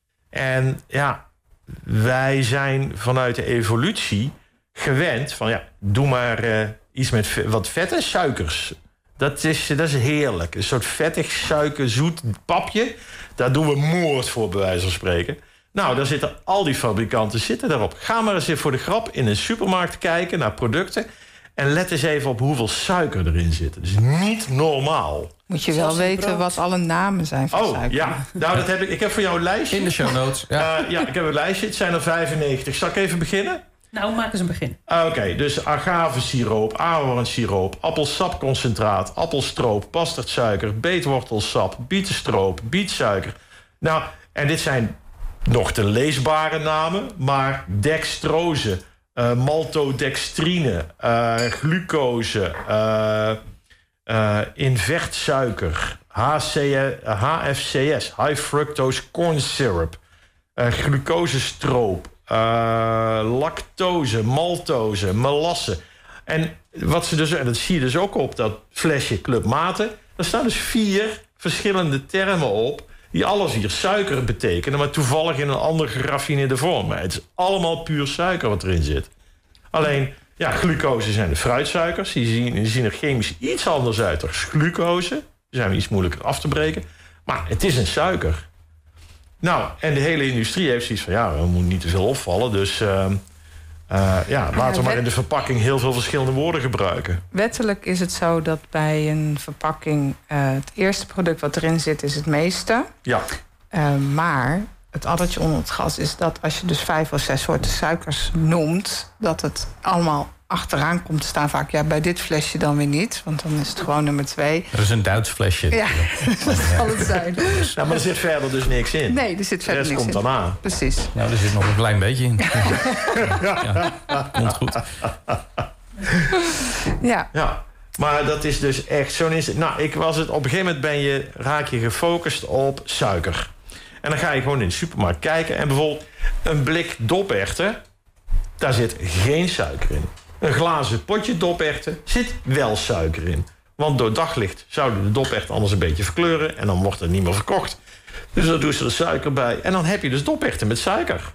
En ja, wij zijn vanuit de evolutie gewend van... ja, doe maar uh, iets met ve- wat vet en suikers. Dat is, dat is heerlijk. Een soort vettig, suiker, zoet papje. Daar doen we moord voor, bij wijze van spreken. Nou, daar zitten al die fabrikanten zitten daarop. Ga maar eens even voor de grap in een supermarkt kijken naar producten... en let eens even op hoeveel suiker erin zit. Dat is niet normaal. Moet je wel weten brood. Wat alle namen zijn van oh, suiker. Ja, nou, dat heb ik. Ik heb voor jou een lijstje. In de show notes. Ja, uh, ja ik heb een lijstje. Het zijn er vijfennegentig. Zal ik even beginnen? Nou, maak eens een begin. Uh, Oké, okay, dus agavesiroop, ahornsiroop, appelsapconcentraat, appelstroop, bastardsuiker, beetwortelsap, bietenstroop, bietsuiker. Nou, en dit zijn nog te leesbare namen, maar dextrose, uh, maltodextrine, uh, glucose, uh, uh, invertsuiker, H F C S, high fructose corn syrup, uh, glucosestroop, uh, lactose, maltose, melasse. En wat ze dus, en dat zie je dus ook op dat flesje Club Mate, daar staan dus vier verschillende termen op die alle vier suiker betekenen, maar toevallig in een andere geraffineerde vorm. Maar het is allemaal puur suiker wat erin zit. Alleen, ja, glucose zijn de fruitsuikers. Die zien, die zien er chemisch iets anders uit als glucose. Die zijn iets moeilijker af te breken. Maar het is een suiker. Nou, en de hele industrie heeft zoiets van... ja, we moeten niet te veel opvallen. Dus uh, uh, ja, laten we maar in de verpakking... heel veel verschillende woorden gebruiken. Wettelijk is het zo dat bij een verpakking... Uh, het eerste product wat erin zit is het meeste. Ja. Uh, maar het addertje onder het gas is dat... als je dus vijf of zes soorten suikers noemt... dat het allemaal achteraan komt te staan. Vaak, ja, bij dit flesje dan weer niet. Want dan is het gewoon nummer twee. Dat is een Duits flesje. Ja, dat zal het zijn. Nou, maar er zit verder dus niks in. Nee, er zit verder niks in. De rest komt daarna. Precies. Nou, er zit nog een klein beetje in. Ja, ja, komt goed. Ja. Ja. Maar dat is dus echt zo'n... Nou, ik was het... Op een gegeven moment ben je, raak je gefocust op suiker. En dan ga je gewoon in de supermarkt kijken. En bijvoorbeeld een blik doperwten... daar zit geen suiker in. Een glazen potje doperwten zit wel suiker in. Want door daglicht zouden de doperwten anders een beetje verkleuren... en dan wordt het niet meer verkocht. Dus dan doen ze er suiker bij. En dan heb je dus doperwten met suiker.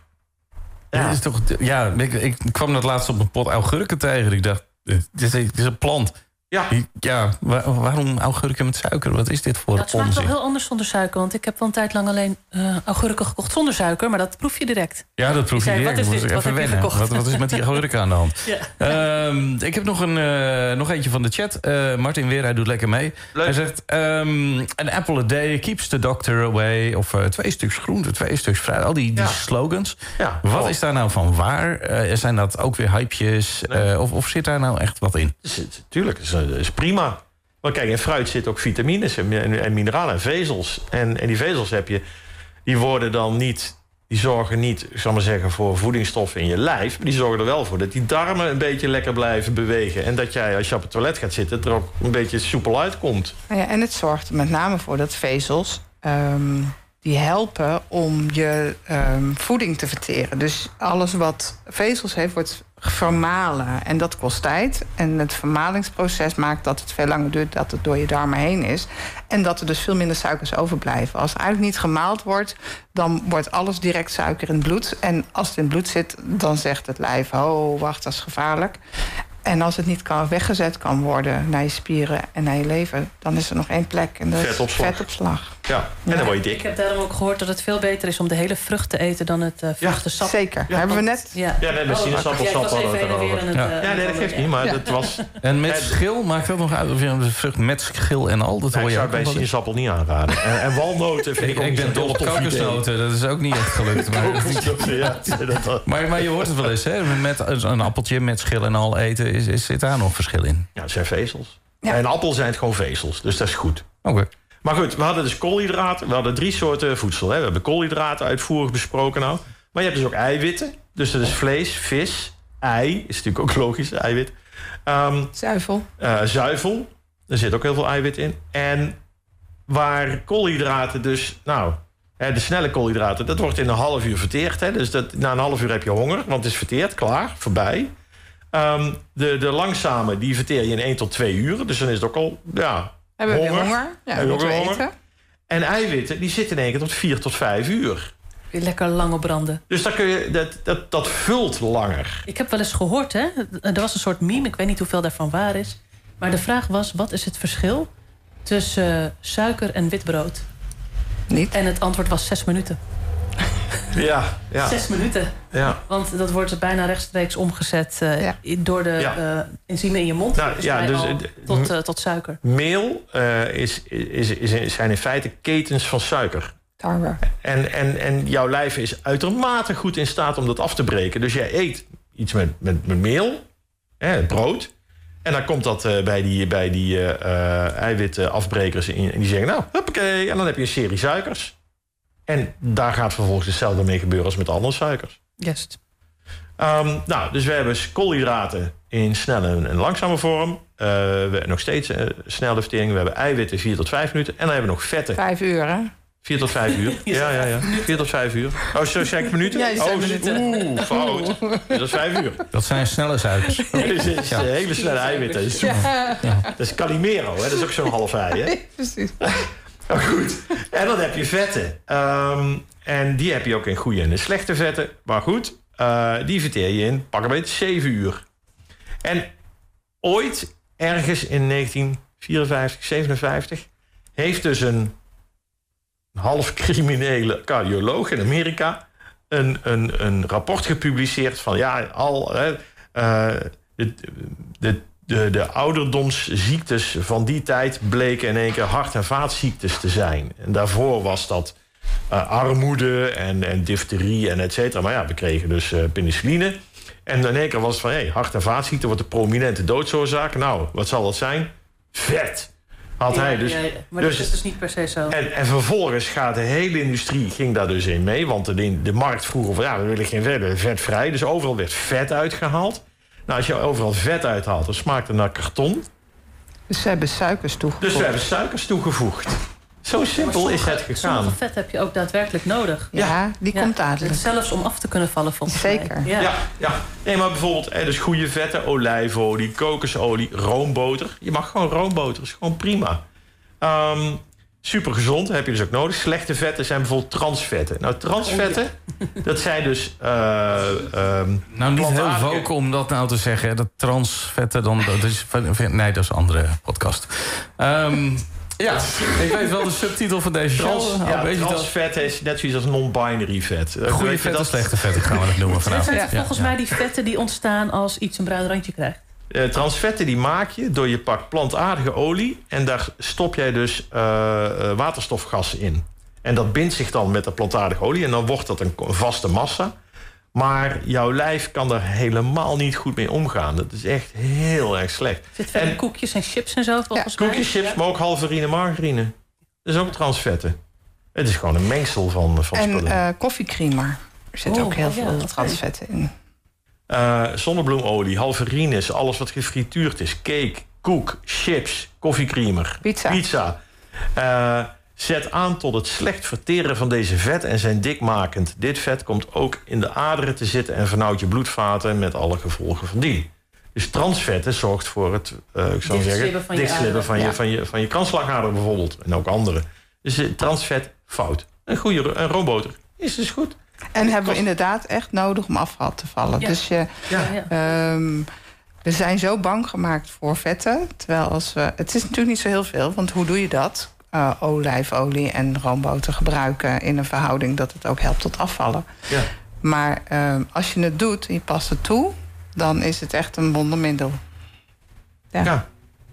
Ja, ja, is toch, ja ik, ik kwam dat laatst op een pot augurken tegen. Ik dacht, dit is, dit is een plant. Ja, ja waar, waarom augurken met suiker? Wat is dit voor nou, het smaakt onzin? wel heel anders zonder suiker. Want ik heb wel een tijd lang alleen uh, augurken gekocht zonder suiker. Maar dat proef je direct. Ja, dat proef je zei, direct. Wat is dit? Wat even heb je wennen. verkocht? Wat, wat is met die augurken aan de hand? Ja. Um, ik heb nog, een, uh, nog eentje van de chat. Uh, Martin Weer, hij doet lekker mee. Leuk. Hij zegt, um, an apple a day keeps the doctor away. Of uh, twee stuks groente, twee stuks fruit. Al die, die ja. slogans. Ja, wat oh. is daar nou van waar? Uh, zijn dat ook weer hypejes? Nee. Uh, of, of zit daar nou echt wat in? Tuurlijk, dat is, is prima. Maar kijk, in fruit zitten ook vitamines en, en mineralen en vezels. En, en die vezels heb je, die worden dan niet, die zorgen niet, ik zal maar zeggen, voor voedingsstoffen in je lijf. Maar die zorgen er wel voor dat die darmen een beetje lekker blijven bewegen. En dat jij, als je op het toilet gaat zitten, er ook een beetje soepel uitkomt. Ja, en het zorgt er met name voor dat vezels, um, die helpen om je um, voeding te verteren. Dus alles wat vezels heeft, wordt vermalen. En dat kost tijd. En het vermalingsproces maakt dat het veel langer duurt, dat het door je darmen heen is. En dat er dus veel minder suikers overblijven. Als het eigenlijk niet gemaald wordt, dan wordt alles direct suiker in het bloed. En als het in het bloed zit, dan zegt het lijf, oh, wacht, dat is gevaarlijk. En als het niet kan weggezet kan worden naar je spieren en naar je lever, dan is er nog één plek en dat vetopslag. is vetopslag. Ja, en ja. dan word je dik. Ik heb daarom ook gehoord dat het veel beter is om de hele vrucht te eten dan het uh, vruchtensap. Ja, zeker. Ja, hebben we net. Ja, ja nee, met oh, sinaasappelsap hadden we het erover. Het, ja. uh, ja, nee, dat geeft niet, maar ja. dat was... En met schil, maakt dat nog uit? Of je de vrucht met schil en al? Dat nee, hoor ik je zou bij sinaasappel niet aanraden. En, en walnoten vind ik, ik ook Ik ben dol op kokosnoten, dat is ook niet echt gelukt. Maar, ja, maar, maar je hoort het wel eens, hè? Met een appeltje met schil en al eten, is, is, zit daar nog verschil in? Ja, het zijn vezels. Ja. En appel zijn het gewoon vezels, dus dat is goed. Oké. Okay. Maar goed, we hadden dus koolhydraten. We hadden drie soorten voedsel. Hè. We hebben koolhydraten uitvoerig besproken nou. Maar je hebt dus ook eiwitten. Dus dat is vlees, vis, ei. Is natuurlijk ook logisch, eiwit. Um, zuivel. Uh, zuivel. Er zit ook heel veel eiwit in. En waar koolhydraten dus... Nou, hè, de snelle koolhydraten, dat wordt in een half uur verteerd. Hè. Dus dat, na een half uur heb je honger, want het is verteerd. Klaar, voorbij. Um, de, de langzame, die verteer je in één tot twee uur. Dus dan is het ook al, ja... Hebben we honger. weer honger? Ja, hebben we honger. Eten. En eiwitten, die zitten in één keer tot vier tot vijf uur. Weer lekker lang op branden. Dus dan kun je, dat, dat, dat vult langer. Ik heb wel eens gehoord, hè? Er was een soort meme, ik weet niet hoeveel daarvan waar is. Maar de vraag was, wat is het verschil tussen uh, suiker en witbrood? Niet. En het antwoord was zes minuten. Ja, ja. Zes minuten. Ja. Want dat wordt bijna rechtstreeks omgezet uh, ja. door de ja. uh, enzymen in je mond. Nou, dus ja, dus, tot, uh, tot suiker. Meel uh, is, is, is, zijn in feite ketens van suiker. Tarwe. En, en, en jouw lijf is uitermate goed in staat om dat af te breken. Dus jij eet iets met, met, met meel, hè, brood. En dan komt dat uh, bij die, bij die uh, uh, eiwitafbrekers in. En die zeggen, nou, hoppakee. En dan heb je een serie suikers. En daar gaat vervolgens hetzelfde mee gebeuren als met andere suikers. Juist. Um, nou, dus we hebben koolhydraten in snelle en langzame vorm. Uh, we hebben nog steeds uh, snelle vertering. We hebben eiwitten vier tot vijf minuten. En dan hebben we nog vetten. Vijf uur, hè? Vier tot vijf uur. Ja, ja, ja. Vier tot vijf uur. Oh, zo zeg ik minuten? Ja, je zei oh, minuten. Oeh, fout. Vier tot vijf uur. Dat zijn snelle suikers. Dat is, is ja. hele snelle eiwitten. Dat is, ja. dat is Calimero, hè? Dat is ook zo'n half ei, hè? Precies. Oh, goed. En dan heb je vetten. Um, en die heb je ook in goede en in slechte vetten. Maar goed, uh, die verteer je in pak een beetje zeven uur. En ooit, ergens in negentien vierenvijftig, zevenenvijftig... heeft dus een half criminele cardioloog in Amerika een, een, een rapport gepubliceerd van ja, al hè, uh, de, de, de, de ouderdomsziektes van die tijd bleken in één keer hart- en vaatziektes te zijn. En daarvoor was dat uh, armoede en, en difterie en et cetera. Maar ja, we kregen dus uh, penicilline. En in één keer was het van, hé, hey, hart- en vaatziekte wordt de prominente doodsoorzaak. Nou, wat zal dat zijn? Vet. Had ja, hij dus. Ja, ja. Maar dus, dat is dus niet per se zo. En, en vervolgens gaat de hele industrie ging daar dus in mee. Want de, de markt vroeg van, ja, we willen geen vet, vetvrij. Dus overal werd vet uitgehaald. Nou, als je overal vet uithaalt, dan smaakt het naar karton. Dus ze hebben suikers toegevoegd. Dus we hebben suikers toegevoegd. Zo simpel sommige, is het gegaan. Sommige vet heb je ook daadwerkelijk nodig. Ja, ja die ja, komt dadelijk. Zelfs om af te kunnen vallen, volgens Zeker. mij. Ja. Ja, ja. Nee, maar bijvoorbeeld, dus goede vetten, olijfolie, kokosolie, roomboter. Je mag gewoon roomboter, dat is gewoon prima. Um, super gezond, heb je dus ook nodig. Slechte vetten zijn bijvoorbeeld transvetten. Nou, transvetten, dat zijn dus... Uh, um, nou, niet heel vocal om dat nou te zeggen. Dat transvetten, dan, dat is, nee, dat is een andere podcast. Um, ja, ik weet wel de subtitel van deze Trans, show. Ja, ja transvetten is net zoiets als non-binary vet. Goede vetten, dat... slechte vetten gaan we dat noemen vanavond. Het zijn volgens ja, mij die vetten die ontstaan als iets een bruin randje krijgt. Uh, transvetten die maak je door je pakt plantaardige olie en daar stop jij dus uh, uh, waterstofgas in. En dat bindt zich dan met de plantaardige olie en dan wordt dat een vaste massa. Maar jouw lijf kan er helemaal niet goed mee omgaan. Dat is echt heel erg slecht. Zit verder en koekjes en chips en zo volgens ja, mij? Koekjes, chips, ja. Maar ook halverine, margarine. Dat is ook transvetten. Het is gewoon een mengsel van, van en, spullen. En uh, koffiecreamer. Er zit oh, ook heel ja, veel transvetten in. Uh, zonnebloemolie, halverines, alles wat gefrituurd is. Cake, koek, chips, koffiecreamer, pizza. pizza. Uh, zet aan tot het slecht verteren van deze vet en zijn dikmakend. Dit vet komt ook in de aderen te zitten en vernauwt je bloedvaten met alle gevolgen van dien. Dus transvetten zorgt voor het, uh, ik zou zeggen, dichtslippen van, ja. van, je, van je kransslagader bijvoorbeeld. En ook andere. Dus uh, transvet, fout. Een goede een roomboter is dus goed. En hebben we inderdaad echt nodig om af te vallen. Ja. Dus je, ja, ja. Um, we zijn zo bang gemaakt voor vetten. Terwijl als we... Het is natuurlijk niet zo heel veel, want hoe doe je dat? Uh, olijfolie en roomboter gebruiken in een verhouding dat het ook helpt tot afvallen. Ja. Maar um, als je het doet en je past het toe, dan is het echt een wondermiddel. Ja. ja.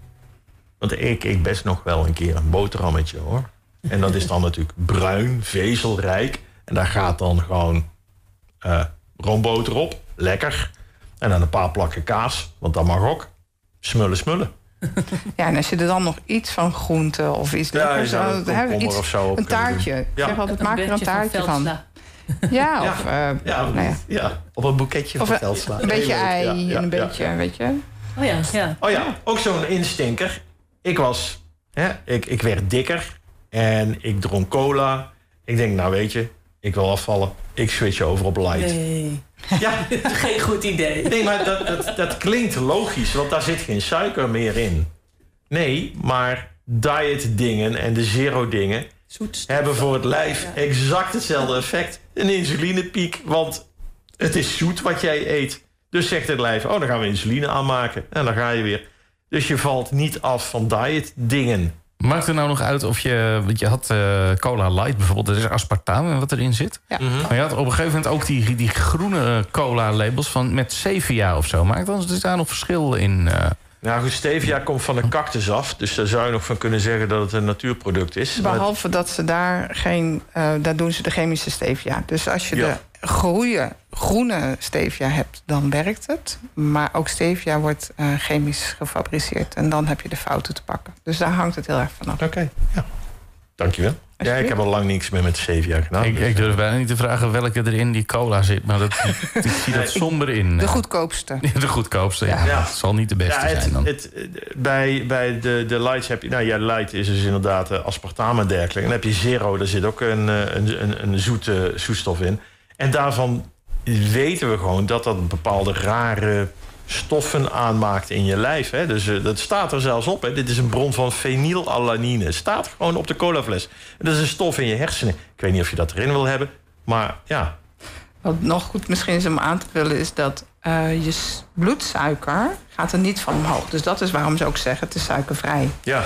Want ik eet best nog wel een keer een boterhammetje, hoor. En dat is dan natuurlijk bruin, vezelrijk. En daar gaat dan gewoon uh, roomboter op. Lekker. En dan een paar plakken kaas, want dat mag ook. Smullen, smullen. Ja, en als je er dan nog iets van groente of iets ja, lekkers... Ja, hebben, iets, of zo een taartje. Ik ja. zeg altijd, maak er een taartje van. van. Ja, of... Ja, uh, ja, nou ja. ja, of een boeketje van veldsla. Een beetje ei ja, ja, en een beetje, ja. weet je. Oh ja, ja. Oh ja, ook zo'n instinker. Ik was... Hè, ik, ik werd dikker. En ik dronk cola. Ik denk, nou weet je... Ik wil afvallen. Ik switch over op light. Nee. Ja. Geen goed idee. Nee, maar dat, dat, dat klinkt logisch. Want daar zit geen suiker meer in. Nee, maar diet dingen en de zero dingen... Zoetstof. Hebben voor het lijf ja. exact hetzelfde effect. Een insulinepiek. Want het is zoet wat jij eet. Dus zegt het lijf, oh, dan gaan we insuline aanmaken. En dan ga je weer. Dus je valt niet af van diet dingen. Maakt er nou nog uit of je... Want je had uh, Cola Light bijvoorbeeld. Dat is aspartaam en wat erin zit. Ja. Mm-hmm. Maar je had op een gegeven moment ook die, die groene cola labels van met stevia of zo. Maakt dan is daar nog verschil in? Uh... Nou goed, stevia komt van een cactus af. Dus daar zou je nog van kunnen zeggen dat het een natuurproduct is. Behalve maar... dat ze daar geen... Uh, daar doen ze de chemische stevia. Dus als je ja. de goede groene stevia hebt, dan werkt het. Maar ook stevia wordt uh, chemisch gefabriceerd. En dan heb je de fouten te pakken. Dus daar hangt het heel erg vanaf. Oké, okay. ja. Dankjewel. Ja, ik heb al lang niks meer met stevia gedaan. Ik, ik durf bijna niet te vragen welke er in die cola zit. Maar dat, ik zie dat somber in. De goedkoopste. De goedkoopste, ja. ja. Het zal niet de beste ja, het, zijn dan. Het, bij bij de, de lights heb je... Nou ja, light is dus inderdaad uh, aspartame en dergelijke. En dan heb je zero, daar zit ook een, een, een, een zoete zoetstof in. En daarvan weten we gewoon dat dat bepaalde rare stoffen aanmaakt in je lijf. Hè? Dus uh, dat staat er zelfs op. Hè? Dit is een bron van fenylalanine. Het staat gewoon op de colafles. En dat is een stof in je hersenen. Ik weet niet of je dat erin wil hebben, maar ja. Wat nog goed misschien is om aan te vullen is dat uh, je bloedsuiker gaat er niet van omhoog. Dus dat is waarom ze ook zeggen het is suikervrij. Ja.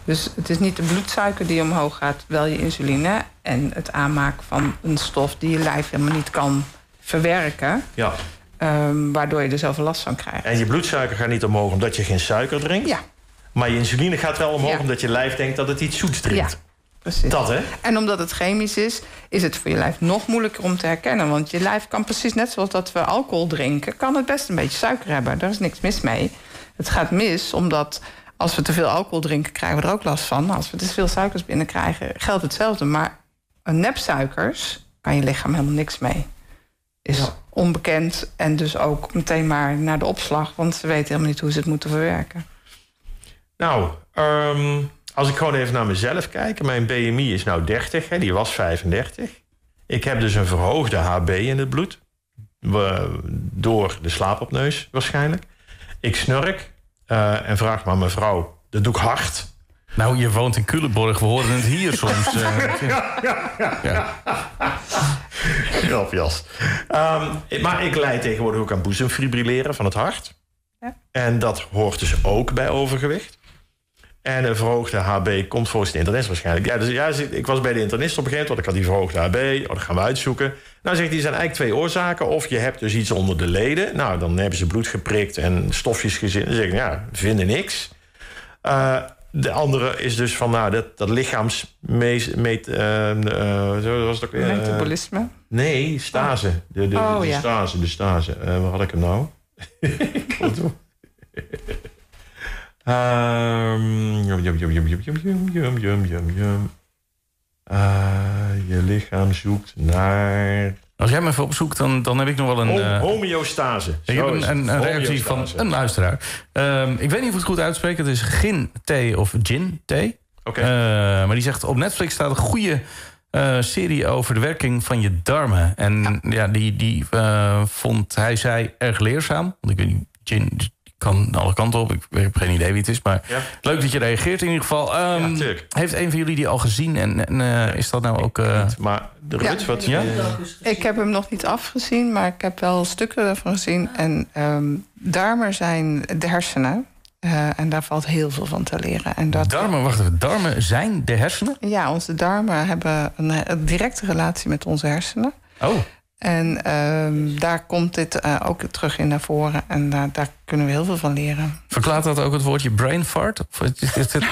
Dus het is niet de bloedsuiker die omhoog gaat, wel je insuline. En het aanmaken van een stof die je lijf helemaal niet kan verwerken. Ja. Um, waardoor je er zoveel last van krijgt. En je bloedsuiker gaat niet omhoog omdat je geen suiker drinkt. Ja. Maar je insuline gaat wel omhoog Ja. omdat je lijf denkt dat het iets zoets drinkt. Ja, precies. Dat, hè? En omdat het chemisch is, is het voor je lijf nog moeilijker om te herkennen. Want je lijf kan precies net zoals dat we alcohol drinken, kan het best een beetje suiker hebben. Daar is niks mis mee. Het gaat mis omdat als we te veel alcohol drinken, krijgen we er ook last van. Als we te veel suikers binnenkrijgen, geldt hetzelfde. Maar nepsuikers kan je lichaam helemaal niks mee. Is ja. onbekend en dus ook meteen maar naar de opslag. Want ze weten helemaal niet hoe ze het moeten verwerken. Nou, um, als ik gewoon even naar mezelf kijk. Mijn B M I is nou dertig, hè, die was vijfendertig. Ik heb dus een verhoogde H B in het bloed. Door de slaapapneus waarschijnlijk. Ik snurk uh, en vraag maar mijn vrouw, dat doe ik hard. Nou, je woont in Culemborg, we horen het hier soms. Uh, ja, ja, ja. ja. Grapjas. Um, maar ik lijd tegenwoordig ook aan boezemfibrilleren van het hart. Ja. En dat hoort dus ook bij overgewicht. En een verhoogde H B komt volgens de internist waarschijnlijk. Ja, dus, ja, ik was bij de internist op een gegeven moment, want ik had die verhoogde H B. Oh, dat gaan we uitzoeken. Nou, zegt hij, er zijn eigenlijk twee oorzaken. Of je hebt dus iets onder de leden. Nou, dan hebben ze bloed geprikt en stofjes gezien. Dan zeg ik, ja, vinden niks. Uh, de andere is dus van, nou, dat, dat lichaamsmeet... Uh, uh, zo was het ook weer. Uh, Metabolisme? Nee, stase. De, de, oh, de, de ja. stase, de stase. Uh, waar had ik hem nou? Um, yum, yum, yum, yum, yum, yum, yum, yum, yum, yum. Uh, je lichaam zoekt naar... Als jij me even opzoekt, dan, dan heb ik nog wel een... Uh... Homeostase. Ik heb een, een, een reactie van een luisteraar. Um, ik weet niet of ik het goed uitspreek. Het is gin-thee of gin-thee. Oké. Okay. Uh, maar die zegt, op Netflix staat een goede uh, serie over de werking van je darmen. En ja, ja die, die uh, vond hij, zij erg leerzaam. Want ik weet niet, gin... kan alle kanten op. Ik heb geen idee wie het is. Maar ja. Leuk dat je reageert in ieder geval. Um, ja, heeft een van jullie die al gezien? En, en uh, is dat nou ook... Uh... Maar de Ruud, ja. wat... Ja? Ik heb hem nog niet afgezien, maar ik heb wel stukken ervan gezien. En um, darmen zijn de hersenen. Uh, en daar valt heel veel van te leren. En dat... Darmen, wacht even. Darmen zijn de hersenen? Ja, onze darmen hebben een, een directe relatie met onze hersenen. Oh. En um, daar komt dit uh, ook terug in naar voren. En uh, daar kunnen we heel veel van leren. Verklaart dat ook het woordje brain fart? Of is dit het...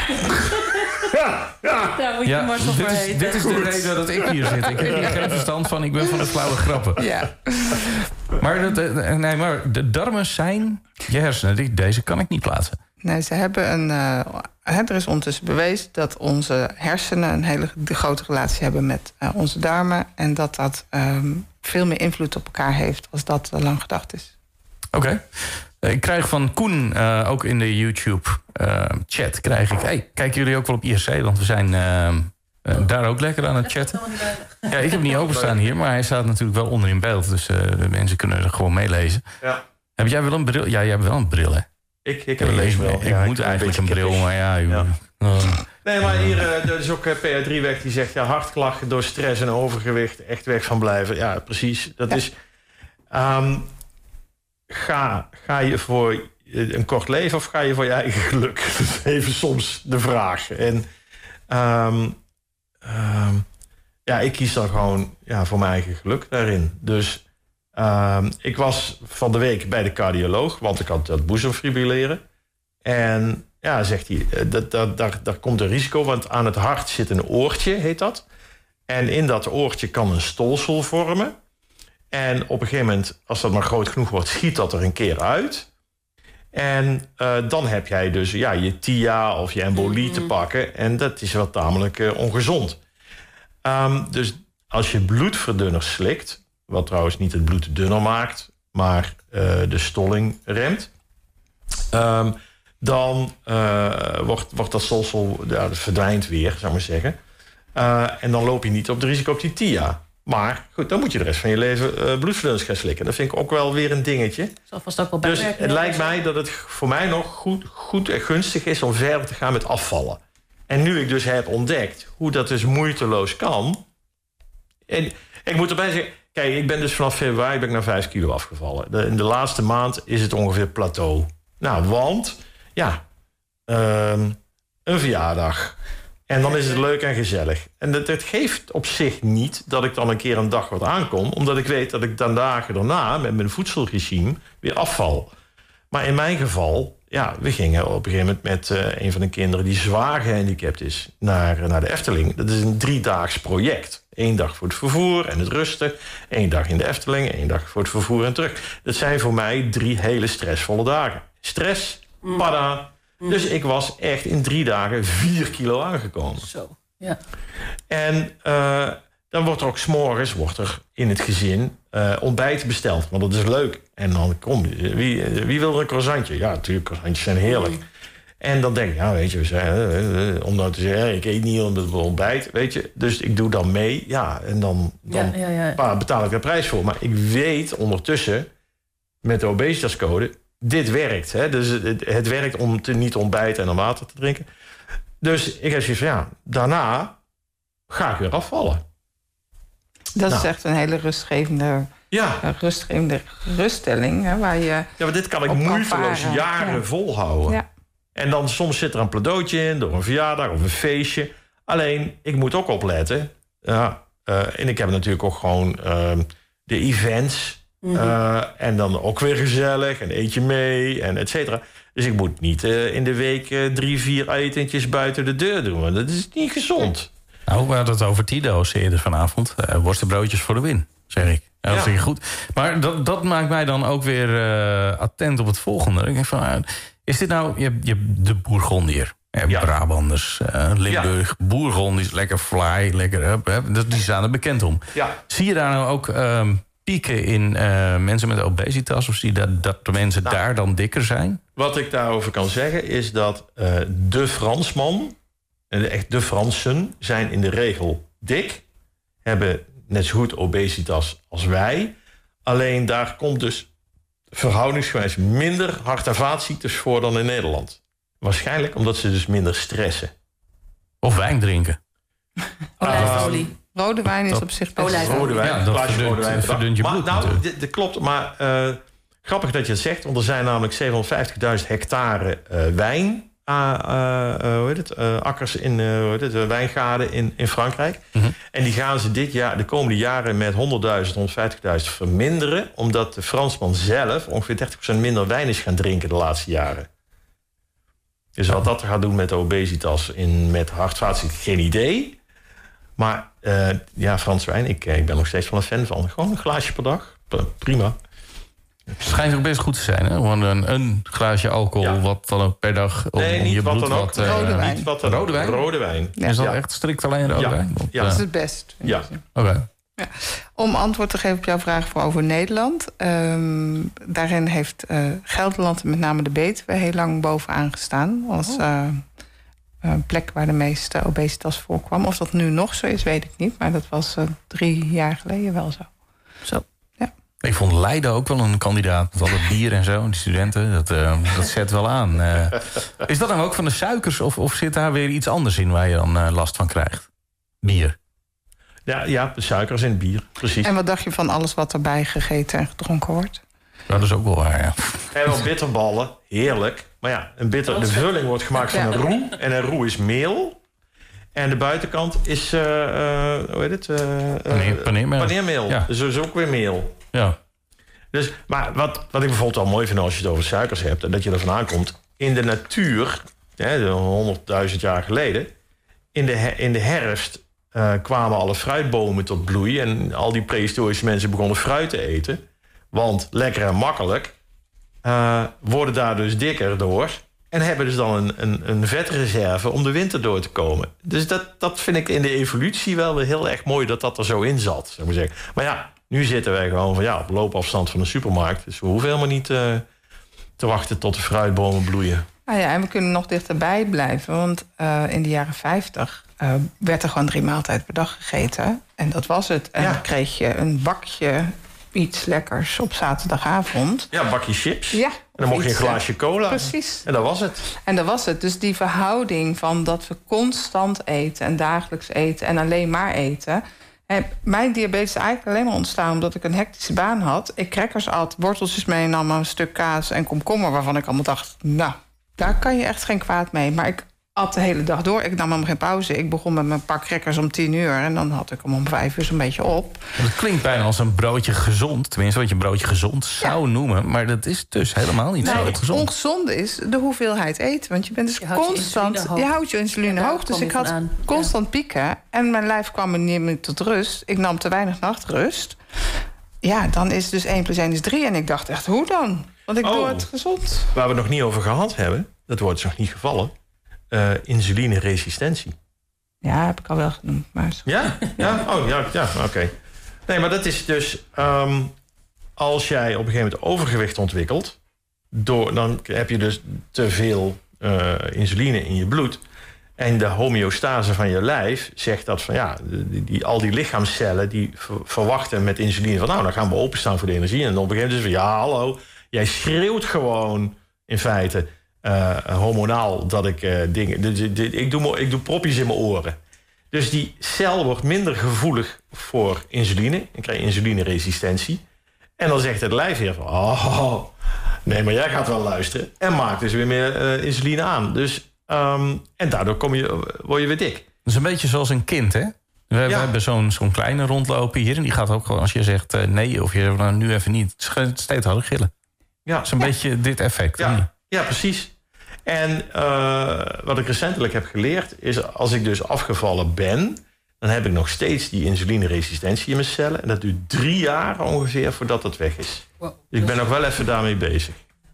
Ja, ja. Daar moet je ja, maar zo dit, is, dit is de reden dat ik hier zit. Ik heb hier geen verstand van. Ik ben van de flauwe grappen. Ja. Maar, de, nee, maar de darmen zijn je hersenen. Deze kan ik niet plaatsen. Nee, ze hebben een... Uh, er is ondertussen bewezen dat onze hersenen... een hele grote relatie hebben met uh, onze darmen. En dat dat um, veel meer invloed op elkaar heeft... als dat uh, lang gedacht is. Oké. Okay. Ik krijg van Koen, uh, ook in de YouTube-chat... Uh, krijg ik... Hey, kijken jullie ook wel op I R C? Want we zijn uh, uh, daar ook lekker aan het chatten. Ja, ik heb hem niet openstaan hier... maar hij staat natuurlijk wel onder in beeld. Dus uh, de mensen kunnen er gewoon meelezen. Ja. Heb jij wel een bril? Ja, jij hebt wel een bril, hè? Ik, ik heb lees wel. Ik ja, moet ik eigenlijk een bril, maar ja... ja. Uh. Nee, maar hier uh, er is ook uh, P A drie weg die zegt... ja, hartklachten door stress en overgewicht... echt weg van blijven. Ja, precies. Dat ja. is... Um, ga, ga je voor een kort leven of ga je voor je eigen geluk? Dat is even soms de vraag. En um, um, ja, ik kies dan gewoon ja, voor mijn eigen geluk daarin. Dus... Um, ik was van de week bij de cardioloog, want ik had dat boezemfibrilleren. En ja, zegt hij, dat, dat, daar, daar komt een risico, want aan het hart zit een oortje, heet dat. En in dat oortje kan een stolsel vormen. En op een gegeven moment, als dat maar groot genoeg wordt, schiet dat er een keer uit. En uh, dan heb jij dus ja, je T I A of je embolie te pakken. En dat is wel tamelijk uh, ongezond. Um, dus als je bloedverdunners slikt... wat trouwens niet het bloed dunner maakt... maar uh, de stolling remt... Um, dan uh, wordt, wordt dat stolsel... Ja, dat verdwijnt weer, zou ik maar zeggen. Uh, en dan loop je niet op het risico op die T I A. Maar goed, dan moet je de rest van je leven uh, bloedverdunners gaan slikken. Dat vind ik ook wel weer een dingetje. Zal vast ook wel dus het lijkt mij dat het voor mij nog goed, goed en gunstig is... om verder te gaan met afvallen. En nu ik dus heb ontdekt hoe dat dus moeiteloos kan... en ik moet erbij zeggen... Kijk, ik ben dus vanaf februari ben ik naar vijf kilo afgevallen. De, in de laatste maand is het ongeveer plateau. Nou, want, ja... Uh, een verjaardag. En dan is het leuk en gezellig. En het, het geeft op zich niet dat ik dan een keer een dag wat aankom, omdat ik weet dat ik dan dagen daarna met mijn voedselregime weer afval. Maar in mijn geval, ja, we gingen op een gegeven moment met uh, een van de kinderen die zwaar gehandicapt is naar, naar de Efteling. Dat is een driedaags project. Eén dag voor het vervoer en het rusten. Eén dag in de Efteling, één dag voor het vervoer en terug. Dat zijn voor mij drie hele stressvolle dagen. Stress, pada. Mm. Dus ik was echt in drie dagen vier kilo aangekomen. Zo, ja. En uh, dan wordt er ook 's morgens wordt er in het gezin uh, ontbijt besteld. Want dat is leuk. En dan kom wie, wie wil er een croissantje? Ja, natuurlijk, croissantjes zijn heerlijk. Mm. En dan denk ik, ja, weet je, we zijn, om nou te zeggen, ik eet niet omdat het ontbijt, weet je. Dus ik doe dan mee, ja, en dan, dan ja, ja, ja. betaal ik er prijs voor. Maar ik weet ondertussen, met de obesitascode, dit werkt. Hè? Dus het, het werkt om te niet ontbijten en dan water te drinken. Dus ik heb zoiets van, ja, daarna ga ik weer afvallen. Dat nou. is echt een hele rustgevende, ja. uh, rustgevende ruststelling. Hè, waar je ja, maar dit kan ik moeiteloos jaren ja. volhouden. Ja. En dan soms zit er een pladootje in, door een verjaardag of een feestje. Alleen, ik moet ook opletten. Ja, uh, en ik heb natuurlijk ook gewoon uh, de events. Mm-hmm. Uh, en dan ook weer gezellig en eet je mee en et cetera. Dus ik moet niet uh, in de week uh, drie, vier etentjes buiten de deur doen. Want dat is niet gezond. Nou, we hadden het over Tido's eerder vanavond. Uh, worstenbroodjes voor de win, zeg ik. Ja, dat ja. vind ik goed. Maar dat, dat maakt mij dan ook weer uh, attent op het volgende. Ik denk van, uh, is dit nou... Je hebt, je hebt de Bourgondier. Ja. Brabanders, uh, Limburg, ja. Bourgondisch, lekker fly, lekker up. Hè, die staan er bekend om. Ja. Zie je daar nou ook uh, pieken in uh, mensen met obesitas? Of zie je dat, dat de mensen nou, daar dan dikker zijn? Wat ik daarover kan zeggen is dat uh, de Fransman... en echt de Fransen zijn in de regel dik... hebben net zo goed obesitas als wij. Alleen daar komt dus verhoudingsgewijs minder hart- en vaatziektes voor dan in Nederland. Waarschijnlijk omdat ze dus minder stressen. Of wijn drinken. Olijfolie. Uh, rode wijn is dat, op zich best. Rode wijn, ja, dat verdunt, verdunt je bloed. Maar, nou, dat klopt, maar uh, grappig dat je het zegt... want er zijn namelijk zevenhonderdvijftigduizend hectare uh, wijn... Uh, uh, hoe heet het? Uh, akkers in uh, hoe heet het? Uh, wijngaarden in, in Frankrijk. Mm-hmm. En die gaan ze dit jaar, de komende jaren met honderdduizend, honderdvijftigduizend verminderen. Omdat de Fransman zelf ongeveer dertig procent minder wijn is gaan drinken de laatste jaren. Dus wat dat gaat doen met de obesitas in, met hartvaatziekten, geen idee. Maar uh, ja, Frans wijn, ik, ik ben nog steeds wel een fan van. Gewoon een glaasje per dag, prima. Het schijnt ook best goed te zijn, hè? Gewoon een, een glaasje alcohol, ja. wat dan ook per dag... Om, nee, niet om je wat bloed dan ook. Wat, uh, rode wijn. Niet wat dan rode wijn? Rode wijn. Ja. Is dat ja. echt strikt alleen rode ja. wijn? Want, ja, dat is het best. Ja. Oké. Okay. Ja. Om antwoord te geven op jouw vraag voor over Nederland. Um, daarin heeft uh, Gelderland en met name de Betuwe heel lang bovenaan gestaan. Als oh. uh, een plek waar de meeste obesitas voorkwam. Of dat nu nog zo is, weet ik niet. Maar dat was uh, drie jaar geleden wel zo. Zo. Ik vond Leiden ook wel een kandidaat. Met al dat bier en zo, die studenten. Dat, uh, dat zet wel aan. Uh, is dat dan ook van de suikers? Of, of zit daar weer iets anders in waar je dan uh, last van krijgt? Bier. Ja, ja, de suikers in het bier, precies. En wat dacht je van alles wat erbij gegeten en gedronken wordt? Ja, dat is ook wel waar, ja. En wel bitterballen, heerlijk. Maar ja, een bitter, de vulling wordt gemaakt van een roe. En een roe is meel. En de buitenkant is, uh, uh, hoe heet het? Uh, Paneer, paneermeel. Paneermeel. Ja. Dus dat is ook weer meel. Ja. Dus, maar wat, wat ik bijvoorbeeld wel mooi vind als je het over suikers hebt... en dat je ervan aankomt, in de natuur, hè, honderdduizend jaar geleden... in de, her, in de herfst uh, kwamen alle fruitbomen tot bloei... en al die prehistorische mensen begonnen fruit te eten. Want lekker en makkelijk uh, worden daar dus dikker door... en hebben dus dan een, een, een vetreserve om de winter door te komen. Dus dat, dat vind ik in de evolutie wel weer heel erg mooi... dat dat er zo in zat, zou ik maar zeggen. Maar ja... Nu zitten wij gewoon van, ja, op loopafstand van de supermarkt. Dus we hoeven helemaal niet uh, te wachten tot de fruitbomen bloeien. Ah ja, en we kunnen nog dichterbij blijven. Want uh, in de jaren vijftig uh, werd er gewoon drie maaltijden per dag gegeten. En dat was het. En ja. dan kreeg je een bakje iets lekkers op zaterdagavond. Ja, een bakje chips. Ja. En dan mocht je een glaasje cola. Precies. En dat was het. En dat was het. Dus die verhouding van dat we constant eten... en dagelijks eten en alleen maar eten... En mijn diabetes is eigenlijk alleen maar ontstaan... omdat ik een hectische baan had. Ik crackers at, worteltjes meenam, een stuk kaas en komkommer... waarvan ik allemaal dacht, nou, daar kan je echt geen kwaad mee. Maar ik at de hele dag door. Ik nam hem geen pauze. Ik begon met mijn pak crackers om tien uur... en dan had ik hem om vijf uur zo'n beetje op. Het klinkt bijna als een broodje gezond. Tenminste, wat je een broodje gezond zou ja. noemen. Maar dat is dus helemaal niet nou, zo gezond. Het ongezonde is de hoeveelheid eten. Want je bent dus je constant... Je, je houdt je insuline hoog. Dus ik had aan. constant ja. pieken. En mijn lijf kwam er niet meer tot rust. Ik nam te weinig nachtrust. Ja, dan is dus één plus één is drie. En ik dacht echt, hoe dan? Want ik oh, doe het gezond. Waar we het nog niet over gehad hebben... dat wordt dus nog niet gevallen... Uh, insulineresistentie. Ja, heb ik al wel genoemd. Maar... Ja? Ja? Oh, ja, ja oké. Okay. Nee, maar dat is dus... Um, als jij op een gegeven moment overgewicht ontwikkelt... Door, dan heb je dus te veel uh, insuline in je bloed... en de homeostase van je lijf zegt dat van... ja, die, die, al die lichaamscellen die ver, verwachten met insuline... van nou, dan gaan we openstaan voor de energie. En op een gegeven moment is van... ja, hallo, jij schreeuwt gewoon in feite... Uh, hormonaal dat ik uh, dingen... Dus, ik, doe, ik doe propjes in mijn oren. Dus die cel wordt minder gevoelig voor insuline. En krijg je insulineresistentie. En dan zegt het lijf weer van... oh, nee, maar jij gaat wel luisteren. En maakt dus weer meer uh, insuline aan. Dus, um, en daardoor kom je, word je weer dik. Dat is een beetje zoals een kind, hè? We, ja. we hebben zo'n zo'n kleine rondlopen hier. En die gaat ook gewoon, als je zegt uh, nee... of je nou, nu even niet, steeds harder gillen. Ja. Dat is een ja. beetje dit effect. Ja, ja precies. En uh, wat ik recentelijk heb geleerd... is als ik dus afgevallen ben... dan heb ik nog steeds die insulineresistentie in mijn cellen. En dat duurt drie jaar ongeveer voordat dat weg is. Wow. Dus ik ben nog wel even daarmee bezig.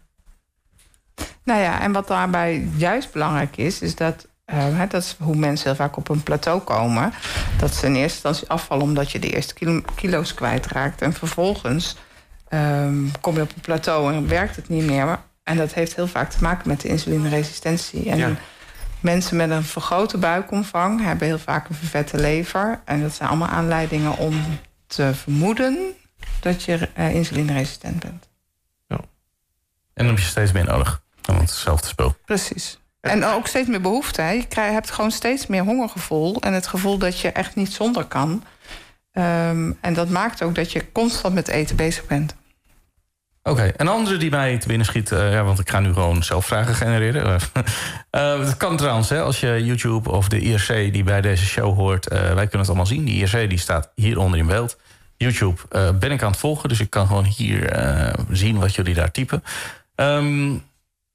Nou ja, en wat daarbij juist belangrijk is... is dat, uh, dat is hoe mensen heel vaak op een plateau komen... dat ze in eerste instantie afvallen... omdat je de eerste kilo, kilo's kwijtraakt. En vervolgens um, kom je op een plateau en werkt het niet meer... En dat heeft heel vaak te maken met de insulineresistentie. En ja. mensen met een vergrote buikomvang hebben heel vaak een vervette lever. En dat zijn allemaal aanleidingen om te vermoeden dat je uh, insulineresistent bent. Ja. En dan heb je steeds meer nodig. Dan wordt hetzelfde spul. Precies. En ook steeds meer behoefte. Hè. Je krijgt, hebt gewoon steeds meer hongergevoel. En het gevoel dat je echt niet zonder kan. Um, en dat maakt ook dat je constant met eten bezig bent. Oké, okay. Een andere die mij te binnen schiet... Uh, ja, want ik ga nu gewoon zelf vragen genereren. uh, dat kan trouwens, hè, als je YouTube of de I R C die bij deze show hoort... Uh, wij kunnen het allemaal zien. De I R C die staat hieronder in beeld. YouTube uh, ben ik aan het volgen, dus ik kan gewoon hier uh, zien wat jullie daar typen. Um,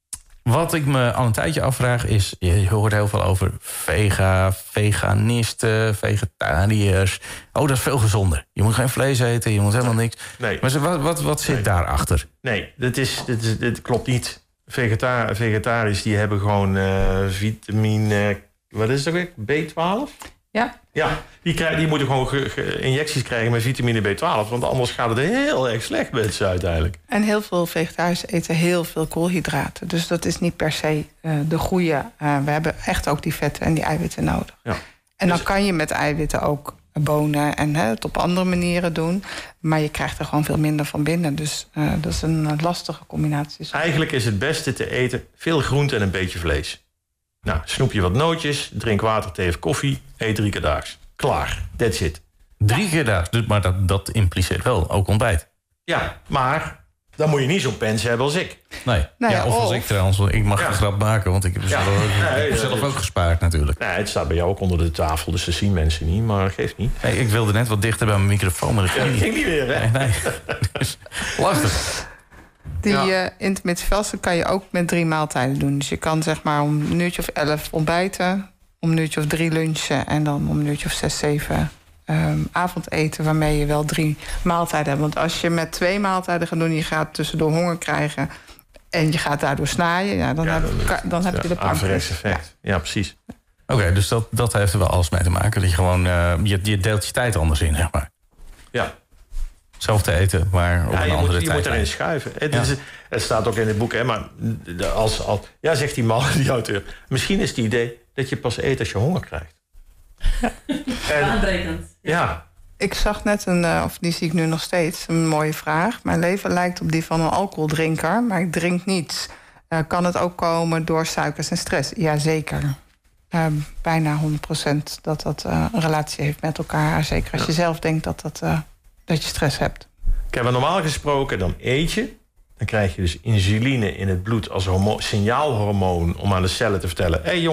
wat ik me al een tijdje afvraag is... je hoort heel veel over vega, veganisten, vegetariërs. Oh, dat is veel gezonder. Je moet geen vlees eten, je moet helemaal niks. Nee. Maar wat, wat, wat zit nee. daarachter? Nee, dit, is, dit, is, dit klopt niet. Vegeta- vegetariërs die hebben gewoon uh, vitamine... Wat is dat weer? B twaalf? Ja. Ja, die, krijgen, die moeten gewoon ge- ge- injecties krijgen met vitamine B twaalf. Want anders gaat het heel erg slecht met ze uiteindelijk. En heel veel vegetariërs eten heel veel koolhydraten. Dus dat is niet per se uh, de goede. Uh, we hebben echt ook die vetten en die eiwitten nodig. Ja. En dan dus... kan je met eiwitten ook bonen en hè, het op andere manieren doen. Maar je krijgt er gewoon veel minder van binnen. Dus uh, dat is een lastige combinatie. Eigenlijk is het beste te eten veel groente en een beetje vlees. Nou, snoep je wat nootjes, drink water, thee of koffie, eet drie keer daags. Klaar, that's it. Drie keer daags, maar dat, dat impliceert wel ook ontbijt. Ja, maar dan moet je niet zo'n pens hebben als ik. Nee, nou ja, ja, of als of... ik trouwens. Ik mag ja. een grap maken, want ik heb zelf, ja. nee, zelf is... ook gespaard natuurlijk. Nee, het staat bij jou ook onder de tafel, dus dat zien mensen niet, maar geeft niet. Nee, ik wilde net wat dichter bij mijn microfoon, maar dat ging, ja, niet. ging niet meer, hè? Nee, nee. Dus, lastig. Die ja. uh, intermittent vasten kan je ook met drie maaltijden doen. Dus je kan zeg maar om een uurtje of elf ontbijten... om een uurtje of drie lunchen... en dan om een uurtje of zes, zeven um, avondeten... waarmee je wel drie maaltijden hebt. Want als je met twee maaltijden gaat doen... je gaat tussendoor honger krijgen... en je gaat daardoor snaaien... Ja, dan, ja, heb, dan, dan, dan heb je de averechts effect. Ja, ja precies. Oké, okay, dus dat, dat heeft er wel alles mee te maken. Dat je gewoon... Uh, je, je deelt je tijd anders in, zeg maar. Ja. Zelf te eten, maar op ja, een je andere moet, tijd. Je moet erin schuiven. Het, ja. is, het staat ook in het boek, hè, maar als, als, ja, zegt die man, die auteur... misschien is het idee dat je pas eet als je honger krijgt. Ja. Baanbrekend. Ja. Ik zag net, een, uh, of die zie ik nu nog steeds, een mooie vraag. Mijn leven lijkt op die van een alcoholdrinker, maar ik drink niets. Uh, kan het ook komen door suikers en stress? Jazeker. Uh, bijna honderd procent dat dat uh, een relatie heeft met elkaar. Zeker als je ja. zelf denkt dat dat... Uh, dat je stress hebt. Ik heb normaal gesproken, dan eet je. Dan krijg je dus insuline in het bloed als hormo- signaalhormoon... om aan de cellen te vertellen... hé hey jongens,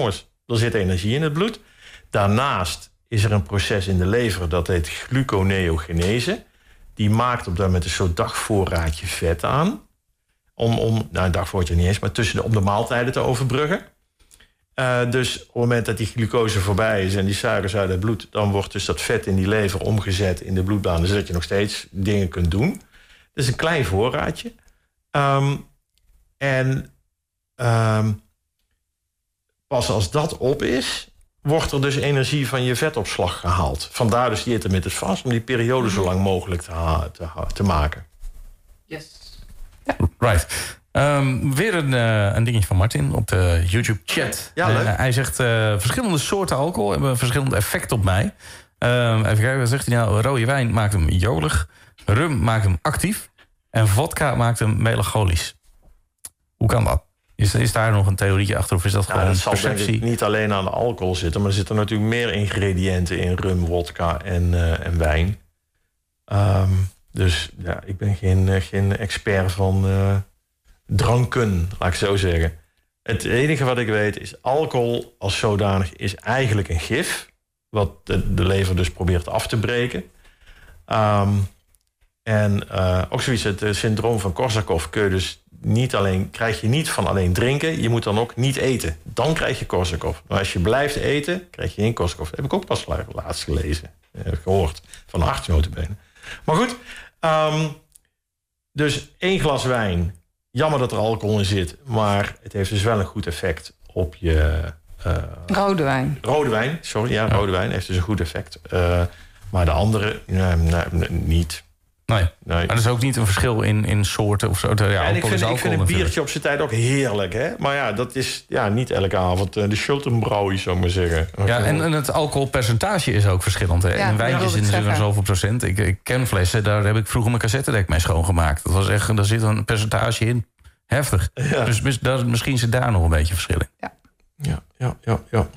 Er zit energie in het bloed. Daarnaast is er een proces in de lever, dat heet gluconeogenese. Die maakt op dat moment een soort dagvoorraadje vet aan. Om, om nou, een dagvoorraadje niet eens, maar tussen de, om de maaltijden te overbruggen. Uh, dus op het moment dat die glucose voorbij is en die suikers uit het bloed, dan wordt dus dat vet in die lever omgezet in de bloedbanen, zodat je nog steeds dingen kunt doen. Dat is een klein voorraadje. Um, en um, pas als dat op is, wordt er dus energie van je vetopslag gehaald. Vandaar dus die intermittent fast, om die periode zo lang mogelijk te, ha- te, ha- te maken. Yes. Ja. Right. Um, weer een, uh, een dingetje van Martin op de YouTube-chat. Ja, leuk. Uh, hij zegt, uh, verschillende soorten alcohol hebben een verschillend effect op mij. Um, even kijken, wat zegt hij nou? Rode wijn maakt hem jolig. Rum maakt hem actief. En vodka maakt hem melancholisch. Hoe kan dat? Is, is daar nog een theorie achter of is dat Ja, gewoon dat een zal denk perceptie? ik niet alleen aan de alcohol zitten, maar er zitten natuurlijk meer ingrediënten in rum, wodka en, uh, en wijn. Um, dus ja, ik ben geen, uh, geen expert van uh, dranken, laat ik zo zeggen. Het enige wat ik weet is, alcohol als zodanig is eigenlijk een gif, wat de, de lever dus probeert af te breken. Um, en uh, ook zoiets, het uh, syndroom van Korsakoff kun je dus niet alleen, krijg je niet van alleen drinken, je moet dan ook niet eten. Dan krijg je Korsakoff. Maar als je blijft eten, krijg je geen Korsakoff. Dat heb ik ook pas laatst gelezen, uh, gehoord, van een arts notabene. Maar goed, um, dus één glas wijn. Jammer dat er alcohol in zit, maar het heeft dus wel een goed effect op je... Uh, Rode wijn. Rode wijn, sorry, ja, rode wijn heeft dus een goed effect. Uh, maar de andere, nee, nee, nee, niet. Nee. Nee. Maar er is ook niet een verschil in, in soorten of zo. Ja, Ja, en ik alcohol vind, is ik vind een alcohol biertje op zijn tijd ook heerlijk, hè? Maar ja, dat is ja, niet elke avond uh, de Schultenbrouwie, zou ik maar zeggen. Ja, en, en het alcoholpercentage is ook verschillend. Hè? Ja, in dat wijntjes wilde ik zitten er zeggen. zoveel procent. Ik, ik ken flessen, daar heb ik vroeger mijn cassettedek mee schoongemaakt. Dat was echt, daar zit een percentage in. Heftig. Ja. Dus mis, daar, misschien zit daar nog een beetje verschil in. Ja, ja, ja, ja.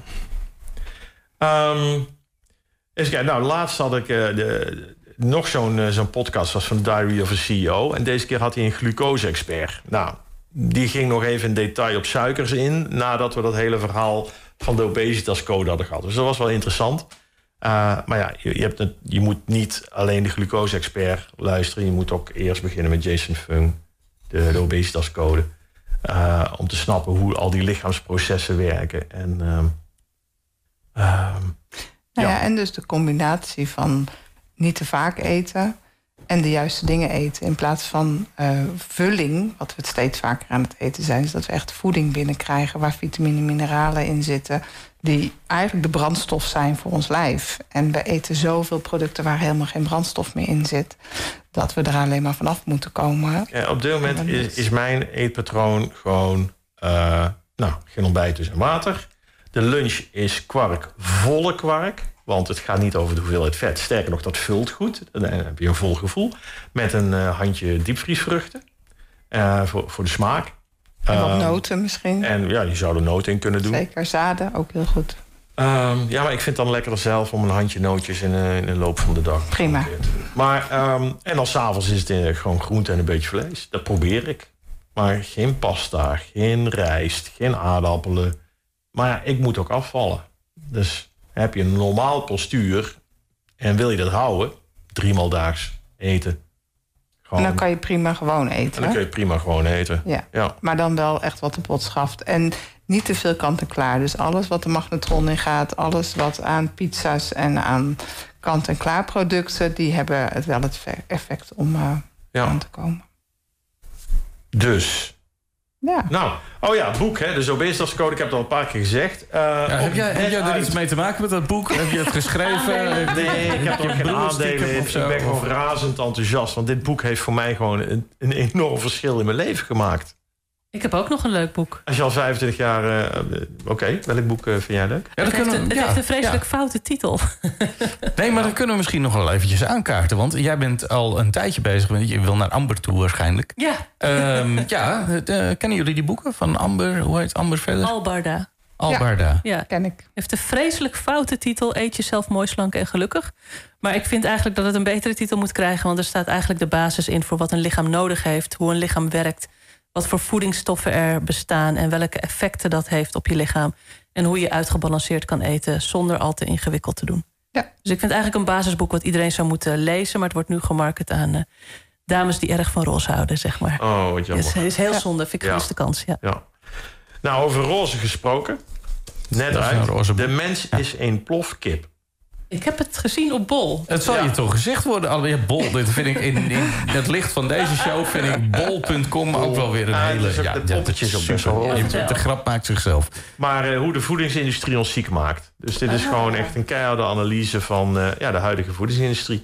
Um, eens kijken, nou, laatst had ik uh, de, nog zo'n uh, zo'n podcast, was van Diary of a C E O. En deze keer had hij een glucose-expert. Nou, die ging nog even in detail op suikers in, nadat we dat hele verhaal van de obesitascode hadden gehad. Dus dat was wel interessant. Uh, maar ja, je, je, hebt het, je moet niet alleen de glucose-expert luisteren. Je moet ook eerst beginnen met Jason Fung, de, de obesitascode. Uh, om te snappen hoe al die lichaamsprocessen werken. En, um, um, Nou ja, ja. en dus de combinatie van niet te vaak eten en de juiste dingen eten. In plaats van uh, vulling, wat we steeds vaker aan het eten zijn. Dus dat we echt voeding binnenkrijgen waar vitamine en mineralen in zitten. Die eigenlijk de brandstof zijn voor ons lijf. En we eten zoveel producten waar helemaal geen brandstof meer in zit. Dat we er alleen maar vanaf moeten komen. Ja, op dit moment is, is mijn eetpatroon gewoon uh, nou, geen ontbijt dus en water. De lunch is kwark, volle kwark. Want het gaat niet over de hoeveelheid vet. Sterker nog, dat vult goed. Dan heb je een vol gevoel. Met een uh, handje diepvriesvruchten. Uh, voor, voor de smaak. En wat Um, noten misschien. En ja, je zou er noten in kunnen doen. Zeker zaden, ook heel goed. Um, ja, maar ik vind het dan lekkerder zelf om een handje nootjes in, uh, in de loop van de dag. Prima. Maar, um, en dan s'avonds is het uh, gewoon groente en een beetje vlees. Dat probeer ik. Maar geen pasta, geen rijst, geen aardappelen. Maar ja, ik moet ook afvallen. Dus heb je een normaal postuur en wil je dat houden, driemaal daags eten. Gewoon. En dan kan je prima gewoon eten. En dan kun je prima gewoon eten. Ja. Ja. Maar dan wel echt wat de pot schaft. En niet te veel kant-en-klaar. Dus alles wat de magnetron in gaat, alles wat aan pizza's en aan kant-en-klaar producten, die hebben het wel het effect om uh, Ja. aan te komen. Dus. Ja. Nou, oh ja, boek, hè, dus obesitascode, ik heb het al een paar keer gezegd. Uh, Ja, heb jij, heb jij er uit- iets mee te maken met dat boek? Heb je het geschreven? Nee, ik heb er ook geen broer aandelen stiekem in. of zo? Ik ben gewoon razend enthousiast. Want dit boek heeft voor mij gewoon een, een enorm verschil in mijn leven gemaakt. Ik heb ook nog een leuk boek. Als je al vijfentwintig jaar... uh, Oké, okay, welk boek uh, vind jij leuk? Ja, Het, dat heeft, kunnen een, we- het ja, heeft een vreselijk ja. foute titel. Nee, maar dat kunnen we misschien nog wel eventjes aankaarten. Want jij bent al een tijdje bezig. met- Je wil naar Amber toe waarschijnlijk. Ja, Ehm, ja, de- kennen jullie die boeken van Amber? Hoe heet Amber verder? Albarda. Albarda. Ja. Ken ik. Heeft een vreselijk foute titel. Eet jezelf mooi, slank en gelukkig. Maar ik vind eigenlijk dat het een betere titel moet krijgen. Want er staat eigenlijk de basis in voor wat een lichaam nodig heeft. Hoe een lichaam werkt. Wat voor voedingsstoffen er bestaan. En welke effecten dat heeft op je lichaam. En hoe je uitgebalanceerd kan eten zonder al te ingewikkeld te doen. Ja. Dus ik vind het eigenlijk een basisboek wat iedereen zou moeten lezen. Maar het wordt nu gemarket aan uh, dames die erg van roze houden, zeg maar. Oh, wat jammer. Het is, is heel Ja. zonde, vind ik Ja. gemiste kans. Ja. Ja. Nou, over roze gesproken. Net Dat is een uit. roze boek. De mens is een plofkip. Ik heb het gezien op Bol. Het zal Ja. je toch gezegd worden? Alweer Bol. Dit vind ik in, in het licht van deze show vind ik bol punt com ook wel weer een Ah, hele. dus ook de poppetjes dat is ook best super. wel Je- hoog. De grap maakt zichzelf. Maar uh, hoe de voedingsindustrie ons ziek maakt. Dus dit is Ah. gewoon echt een keiharde analyse van uh, ja, de huidige voedingsindustrie.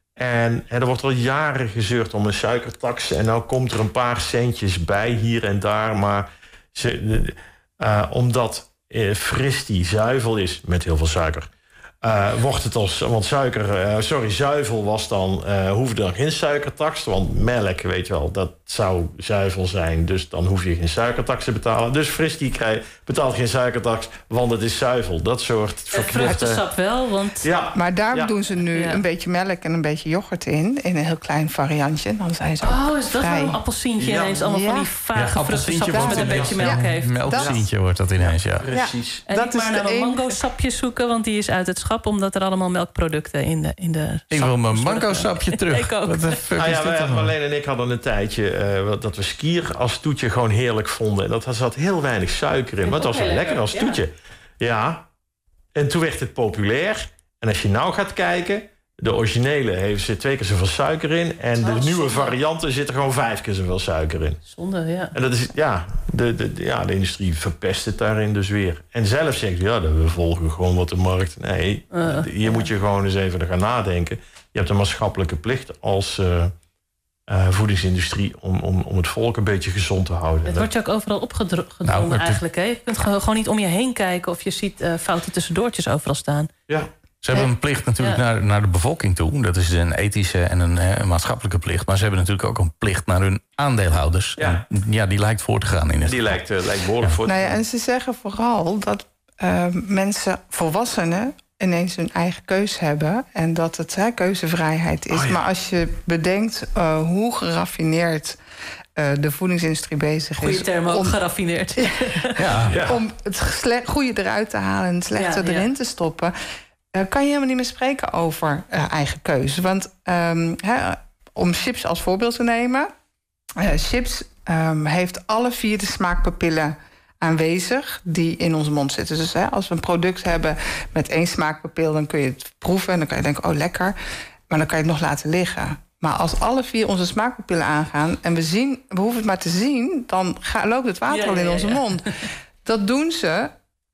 En, en er wordt al jaren gezeurd om een suikertax. En nou komt er een paar centjes bij hier en daar. Maar ze, uh, omdat uh, Fristi zuivel is met heel veel suiker. Uh, wordt het als, want suiker, uh, sorry, zuivel was dan, uh, hoefde dan geen suikertax. Want melk, weet je wel, dat zou zuivel zijn. Dus dan hoef je geen suikertax te betalen. Dus Fristi krijgt, betaalt geen suikertax, want het is zuivel. Dat soort Het verknipte... vruchtensap wel, want Ja, Maar daar Ja. doen ze nu Ja. een beetje melk en een beetje yoghurt in. In een heel klein variantje. Dan zijn ze ook oh, is dat vrij. wel een appelsientje Ja. ineens? Allemaal Ja. van die vage appelsientje vruchtensapjes wordt met een ineens- beetje melk Ja. heeft. Melksientje wordt dat ineens, ja. precies. En Dat niet is maar de naar een enige- mango-sapje zoeken, want die is uit het schap, omdat er allemaal melkproducten in de, in de Ik wil mijn sap- mango-sapje terug. Ik ook. Wat de fuck Ah is ja, dit wij, dan? Marleen en ik hadden een tijdje uh, dat we skier als toetje gewoon heerlijk vonden. En dat er zat heel weinig suiker in, maar het was ook wel heel lekker als lekker, toetje. Ja. En toen werd het populair. En als je nou gaat kijken, de originele heeft ze twee keer zoveel suiker in. En de Oh, nieuwe zonde. varianten zitten gewoon vijf keer zoveel suiker in. Zonde, ja. En dat is, ja, de, de, de- ja, de industrie verpest het daarin dus weer. En zelf zegt, ja, we volgen gewoon wat de markt... Nee, Uh, hier moet je gewoon eens even gaan nadenken. Je hebt een maatschappelijke plicht als uh, uh, voedingsindustrie... Om, om, om het volk een beetje gezond te houden. Het wordt je ook overal opgedrongen Nou, het- eigenlijk. Hè? Je kunt gewoon, gewoon niet om je heen kijken of je ziet uh, foute tussendoortjes overal staan. Ja. Ze hebben een plicht natuurlijk Ja. naar, naar de bevolking toe. Dat is een ethische en een, eh, een maatschappelijke plicht. Maar ze hebben natuurlijk ook een plicht naar hun aandeelhouders. Ja. En, ja, die lijkt voor te gaan in het Die lijkt, uh, lijkt behoorlijk voor. Nou ja, en ze zeggen vooral dat uh, mensen, volwassenen, ineens hun eigen keus hebben. En dat het hè, keuzevrijheid is. Oh ja. Maar als je bedenkt uh, hoe geraffineerd uh, de voedingsindustrie bezig Goeie is... term ook, om, geraffineerd. Ja. Ja. om het sle- goede eruit te halen en het slechte Ja, ja. erin te stoppen... Uh, kan je helemaal niet meer spreken over uh, eigen keuze. Want um, hè, om chips als voorbeeld te nemen... Uh, chips um, heeft alle vier de smaakpapillen aanwezig die in onze mond zitten. Dus hè, als we een product hebben met één smaakpapil... dan kun je het proeven en dan kan je denken, oh lekker. Maar dan kan je het nog laten liggen. Maar als alle vier onze smaakpapillen aangaan... en we, zien, we hoeven het maar te zien... dan ga, loopt het water Ja, al in ja, onze ja. mond. Dat doen ze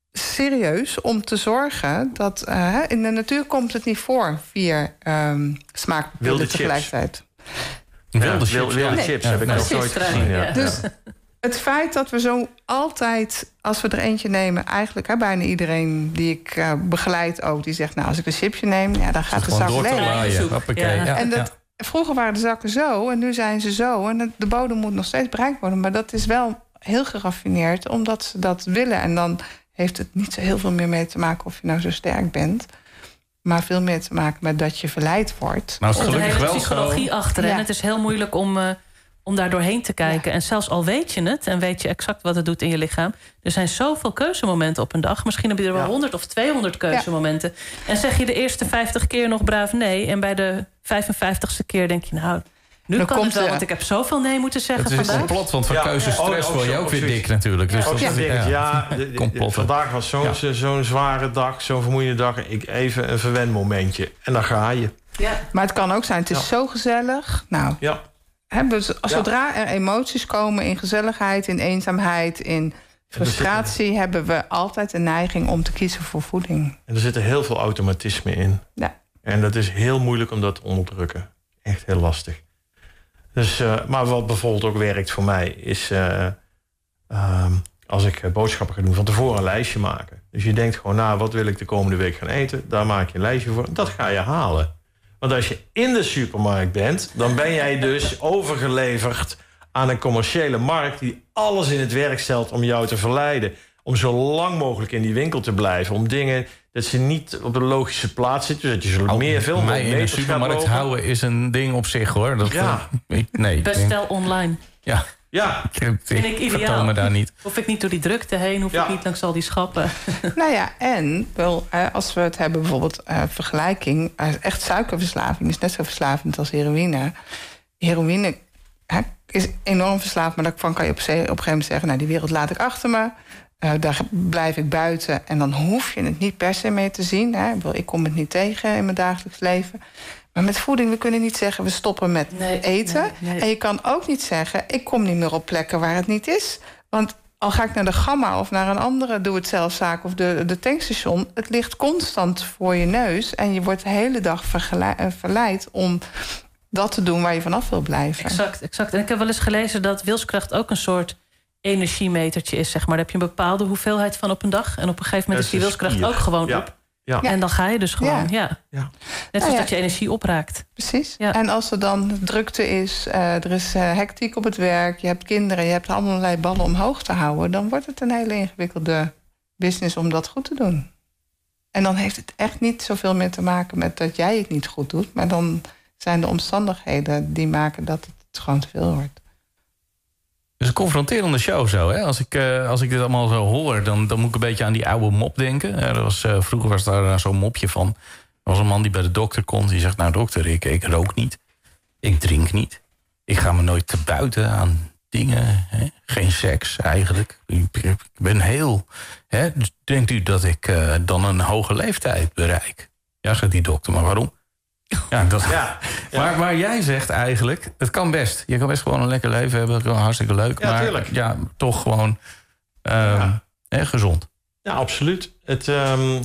serieus om te zorgen dat... Uh, in de natuur komt het niet voor, vier um, smaakpapillen Wilde chips. tegelijkertijd. Wilde Ja, chips, wilde, ja. wilde Nee. chips Ja, heb ik nee. nog nooit Chips gezien. Ja. ja. Dus het feit dat we zo altijd, als we er eentje nemen... eigenlijk hè, bijna iedereen die ik uh, begeleid ook... die zegt, nou, als ik een chipje neem, ja, dan gaat de Gewoon zak door te leeg. laaien. Zoek. Hoppakee. Ja. Ja, En dat, ja. vroeger waren de zakken zo en nu zijn ze zo. En de bodem moet nog steeds bereikt worden. Maar dat is wel heel geraffineerd, omdat ze dat willen. En dan heeft het niet zo heel veel meer mee te maken of je nou zo sterk bent... maar veel meer te maken met dat je verleid wordt. Nou, is Er het zit een gelukkig hele wel psychologie zo. achter. Ja. En het is heel moeilijk om, uh, om daar doorheen te kijken. En zelfs al weet je het en weet je exact wat het doet in je lichaam... er zijn zoveel keuzemomenten op een dag. Misschien heb je er wel Ja. honderd of tweehonderd keuzemomenten. En zeg je de eerste vijftig keer nog braaf nee... en bij de vijfenvijftigste keer denk je... nou, nu Dan kan komt het wel, de- want ik heb zoveel nee moeten zeggen Het is vandaag. een complot, want van Ja. keuzestress Oh, word je ook ook zo- weer ook dik natuurlijk. Dus Ook dat zo'n is- dingetje, ja, de- de- Complotten. vandaag was zo'n Ja. zo'n zware dag, zo'n vermoeiende dag. Ik even een verwenmomentje. En dan ga je. Ja. Maar het kan ook zijn, het is Ja. zo gezellig. Nou, Ja. hè, dus zodra er emoties komen in gezelligheid, in eenzaamheid... in frustratie, hebben we altijd een neiging om te kiezen voor voeding. En er zitten heel veel automatisme in. Ja. En dat is heel moeilijk om dat te onderdrukken. Echt heel lastig. Dus, uh, maar wat bijvoorbeeld ook werkt voor mij is... Uh, uh, als ik uh, boodschappen ga doen, van tevoren een lijstje maken. Dus je denkt gewoon, nou, wat wil ik de komende week gaan eten? Daar maak je een lijstje voor. Dat ga je halen. Want als je in de supermarkt bent... dan ben jij dus overgeleverd aan een commerciële markt... die alles in het werk stelt om jou te verleiden. Om zo lang mogelijk in die winkel te blijven. Om dingen dat ze niet op de logische plaats zitten. Dus dat je zo Oh, meer veel mij in de meters gaat supermarkt lopen. houden is een ding op zich, hoor. Dat, Ja. uh, ik- nee. ik denk- Bestel online. Ja. Ja. Ik, ik, Vind ik ideaal. vertoon me daar niet. Hoef ik niet door die drukte heen, hoef Ja. ik niet langs al die schappen. Nou ja, en wel, eh, als we het hebben bijvoorbeeld uh, vergelijking... Uh, echt suikerverslaving is net zo verslavend als heroïne. Heroïne hè, is enorm verslaafd, maar daarvan kan je op, op een gegeven moment zeggen... nou, die wereld laat ik achter me, uh, daar blijf ik buiten... en dan hoef je het niet per se mee te zien. Hè. Ik kom het niet tegen in mijn dagelijks leven... Maar met voeding, we kunnen niet zeggen... we stoppen met Nee, eten. nee, nee. En je kan ook niet zeggen... ik kom niet meer op plekken waar het niet is. Want al ga ik naar de Gamma of naar een andere doe-het-zelf-zaak... of de, de tankstation, het ligt constant voor je neus... en je wordt de hele dag vergele- verleid om dat te doen waar je vanaf wil blijven. Exact, exact. En ik heb wel eens gelezen dat wilskracht ook een soort energiemetertje is. Zeg maar. Daar heb je een bepaalde hoeveelheid van op een dag. En op een gegeven moment is die wilskracht ook gewoon ja. op. Ja. En dan ga je dus gewoon, ja. Ja. Ja. Net Nou zoals ja. dat je energie opraakt. Precies. Ja. En als er dan drukte is, uh, er is uh, hectiek op het werk... je hebt kinderen, je hebt allerlei ballen omhoog te houden... dan wordt het een hele ingewikkelde business om dat goed te doen. En dan heeft het echt niet zoveel meer te maken met dat jij het niet goed doet... maar dan zijn de omstandigheden die maken dat het gewoon te veel wordt. Het is een confronterende show zo. Hè? Als, ik, uh, als ik dit allemaal zo hoor, dan, dan moet ik een beetje aan die oude mop denken. Ja, dat was, uh, vroeger was daar uh, zo'n mopje van. Er was een man die bij de dokter komt. Die zegt, nou dokter, ik, ik rook niet. Ik drink niet. Ik ga me nooit te buiten aan dingen. Hè? Geen seks eigenlijk. Ik, ik ben heel... Hè? Dus denkt u dat ik uh, dan een hoge leeftijd bereik? Ja, zegt die dokter, maar waarom? Ja, dat, Ja, ja. Maar, maar jij zegt eigenlijk, het kan best. Je kan best gewoon een lekker leven hebben. Gewoon hartstikke leuk. Ja, maar tuurlijk. ja, toch gewoon um, Ja. hè, gezond. Ja, absoluut. Het, um,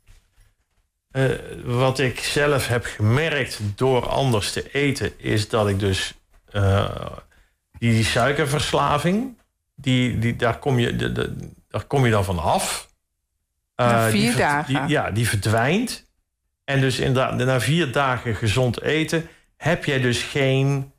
uh, wat ik zelf heb gemerkt door anders te eten... is dat ik dus uh, die, die suikerverslaving... Die, die, daar, kom je, de, de, daar kom je dan van af. Uh, Na vier die, ver- dagen. Die, ja, die verdwijnt. En dus inderdaad, na vier dagen gezond eten... heb jij dus geen...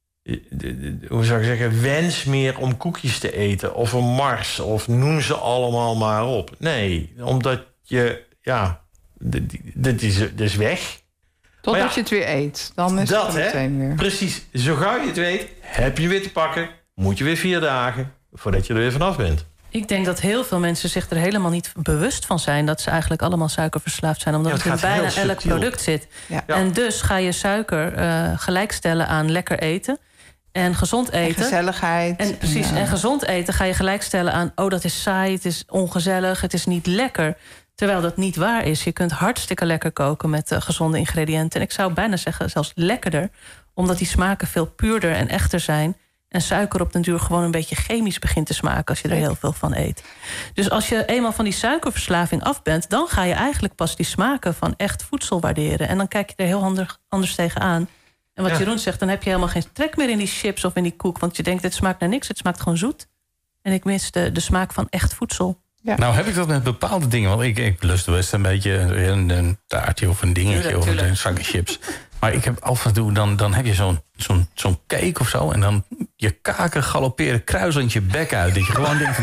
hoe zou ik zeggen, wens meer om koekjes te eten... of een Mars, of noem ze allemaal maar op. Nee, omdat je, ja, dit, dit, is, dit is weg. Totdat ja, je het weer eet. Dan is dat, het er meteen hè? weer. Precies, zo gauw je het weet, heb je weer te pakken... moet je weer vier dagen voordat je er weer vanaf bent. Ik denk dat heel veel mensen zich er helemaal niet bewust van zijn... dat ze eigenlijk allemaal suikerverslaafd zijn. Omdat Ja, het, het in gaat bijna heel elk subtiel. product zit. Ja. Ja. En dus ga je suiker uh, gelijkstellen aan lekker eten... en gezond En eten. gezelligheid. En precies, ja. en gezond eten ga je gelijkstellen aan... oh, dat is saai, het is ongezellig, het is niet lekker. Terwijl dat niet waar is. Je kunt hartstikke lekker koken met uh, gezonde ingrediënten. En ik zou bijna zeggen zelfs lekkerder... omdat die smaken veel puurder en echter zijn... en suiker op den duur gewoon een beetje chemisch begint te smaken... als je er heel veel van eet. Dus als je eenmaal van die suikerverslaving af bent... dan ga je eigenlijk pas die smaken van echt voedsel waarderen. En dan kijk je er heel ander, anders tegenaan. En wat Ja. Jeroen zegt, dan heb je helemaal geen trek meer in die chips of in die koek. Want je denkt, het smaakt naar niks, het smaakt gewoon zoet. En ik mis de, de smaak van echt voedsel. Ja. Nou heb ik dat met bepaalde dingen. Want ik, ik lust best een beetje een, een taartje of een dingetje... Tuurlijk, of tuurlijk. een zakje chips. Maar ik heb af en toe, dan, dan heb je zo'n zo'n zo'n cake of zo... en dan je kaken galopperen kruisend je bek uit. Dat je gewoon denkt...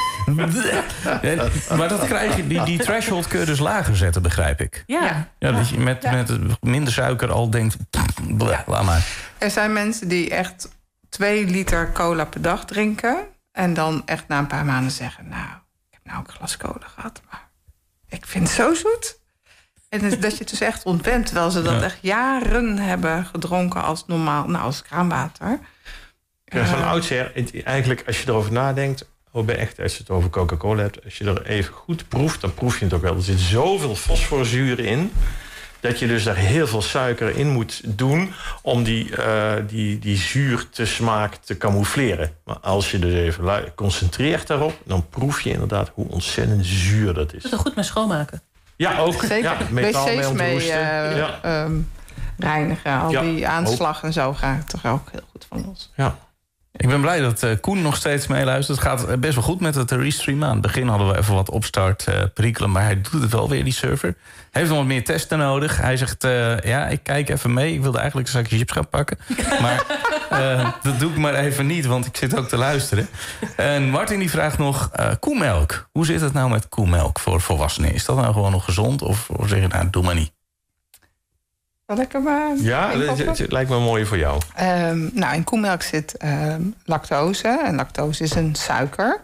En- maar dat krijg je, die, die threshold kun je dus lager zetten, begrijp ik. Ja, Ja. Ja, dat je met, Ja. met minder suiker al denkt... bleh, laat maar. Er zijn mensen die echt twee liter cola per dag drinken... en dan echt na een paar maanden zeggen... nou, ik heb nou ook een glas cola gehad, maar ik vind het zo zoet. En dus dat je het dus echt ontwent... terwijl ze dat Ja. echt jaren hebben gedronken als normaal... nou, als kraanwater. Ja, van Uh, oudsher, het- eigenlijk als je erover nadenkt... oh, bij echt, als je het over Coca-Cola hebt... als je er even goed proeft, dan proef je het ook wel. Er zit zoveel fosforzuur in... dat je dus daar heel veel suiker in moet doen... om die, uh, die, die zuur te smaak te camoufleren. Maar als je dus even lu- concentreert daarop... dan proef je inderdaad hoe ontzettend zuur dat is. dat is er goed mee schoonmaken. Ja, ook. Zeker. Ja, metaal mee wc's om te mee roesten. uh, ja. ehm, reinigen. Al Ja, die aanslag en zo ga ik er ook heel goed van los. Ja. Ik ben blij dat uh, Koen nog steeds meeluistert. Het gaat best wel goed met het restreamen. Aan het begin hadden we even wat opstart uh, perikelen... maar hij doet het wel weer, die server. Hij heeft nog wat meer testen nodig. Hij zegt, uh, ja, ik kijk even mee. Ik wilde eigenlijk een zakje chips gaan pakken. Maar uh, dat doe ik maar even niet, want ik zit ook te luisteren. En Martin die vraagt nog, uh, koemelk. Hoe zit het nou met koemelk voor volwassenen? Is dat nou gewoon nog gezond? Of, of zeg je, nou, doe maar niet? Zal ik hem uh, Ja, het, het, het lijkt me mooi voor jou. Um, nou, in koemelk zit uh, lactose. En lactose is een suiker.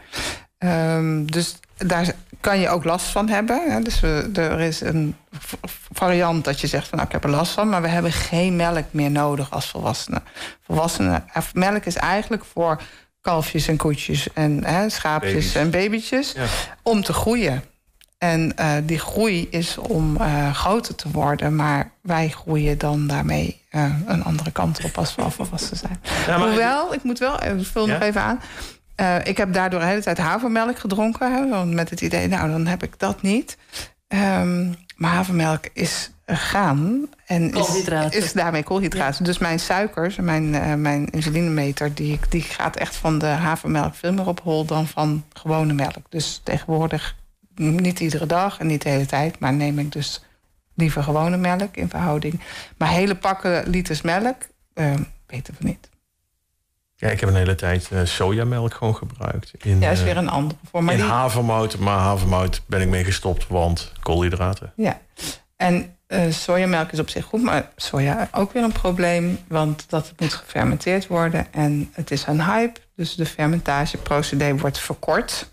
Um, dus daar kan je ook last van hebben. Hè. Dus we, er is een variant dat je zegt van nou, ik heb er last van, maar we hebben geen melk meer nodig als volwassenen. Volwassenen, melk is eigenlijk voor kalfjes en koetjes en hè, schaapjes Baby's. en babytjes ja. om te groeien. En uh, die groei is om uh, groter te worden, maar wij groeien dan daarmee uh, een andere kant op als we al volwassen zijn. Ja, maar... Hoewel, ik moet wel, ik vul ja? nog even aan. Uh, ik heb daardoor de hele tijd havermelk gedronken. Hè, met het idee, nou, dan heb ik dat niet. Um, maar havermelk is gaan en is, is daarmee koolhydraten. Ja. Dus mijn suikers, mijn, uh, mijn insulinemeter, die, die gaat echt van de havermelk veel meer op hol dan van gewone melk. Dus tegenwoordig niet iedere dag en niet de hele tijd, maar neem ik dus liever gewone melk in verhouding. Maar hele pakken liters melk, uh, weten we niet. Ja, ik heb een hele tijd uh, sojamelk gewoon gebruikt. In, ja, is weer een andere vorm. In die... havermout, maar havermout ben ik mee gestopt, want koolhydraten. Ja, en uh, sojamelk is op zich goed, maar soja ook weer een probleem, want dat moet gefermenteerd worden en het is een hype, dus de fermentageprocedé wordt verkort.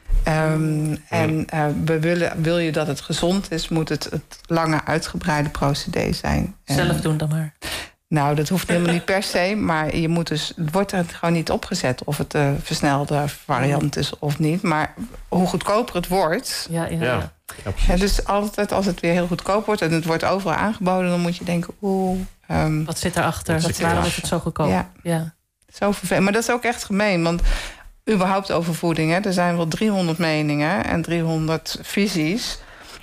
Um, en uh, we willen, wil je dat het gezond is, moet het het lange uitgebreide procedé zijn. Zelf en, doen dan maar. Nou, dat hoeft helemaal niet per se, maar je moet dus, het wordt er gewoon niet opgezet of het de versnelde variant is of niet. Maar hoe goedkoper het wordt. Ja, ja, ja. ja. ja dus altijd als het weer heel goedkoop wordt en het wordt overal aangeboden, dan moet je denken, oeh. Um, wat zit erachter? Wat Waarom is het zo goedkoop? Ja, ja. Zo vervelend. Maar dat is ook echt gemeen, want überhaupt over voeding, hè, er zijn wel driehonderd meningen en driehonderd visies.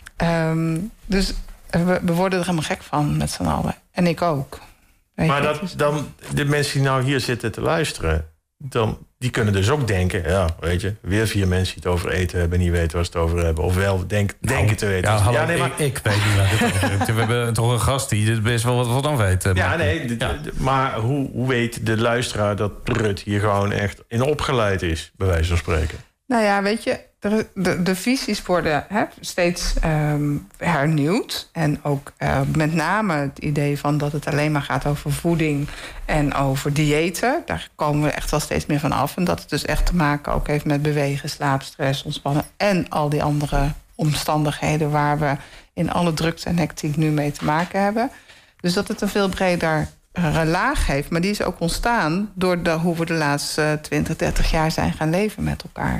Um, dus we, we worden er helemaal gek van met z'n allen. En ik ook. Weet maar je, dat, dus... dan, de mensen die nou hier zitten te luisteren, dan, die kunnen dus ook denken, ja, weet je, weer vier mensen die het over eten hebben en niet weten waar ze het over hebben. Of wel denk, nou, denken te weten. Ja, hallo, ja, nee, maar... ik, ik weet niet waar het over heeft. We hebben toch een gast die het best wel wat, wat dan weet. Ja, nee, ja. De, de, maar hoe, hoe weet de luisteraar dat Rut hier gewoon echt in opgeleid is, bij wijze van spreken? Nou ja, weet je, de, de, de visies worden hè, steeds um, hernieuwd. En ook uh, met name het idee van dat het alleen maar gaat over voeding en over diëten. Daar komen we echt wel steeds meer van af. En dat het dus echt te maken ook heeft met bewegen, slaap, stress, ontspannen en al die andere omstandigheden waar we in alle drukte en hectiek nu mee te maken hebben. Dus dat het een veel breder laag heeft. Maar die is ook ontstaan door de, hoe we de laatste twintig, dertig jaar zijn gaan leven met elkaar.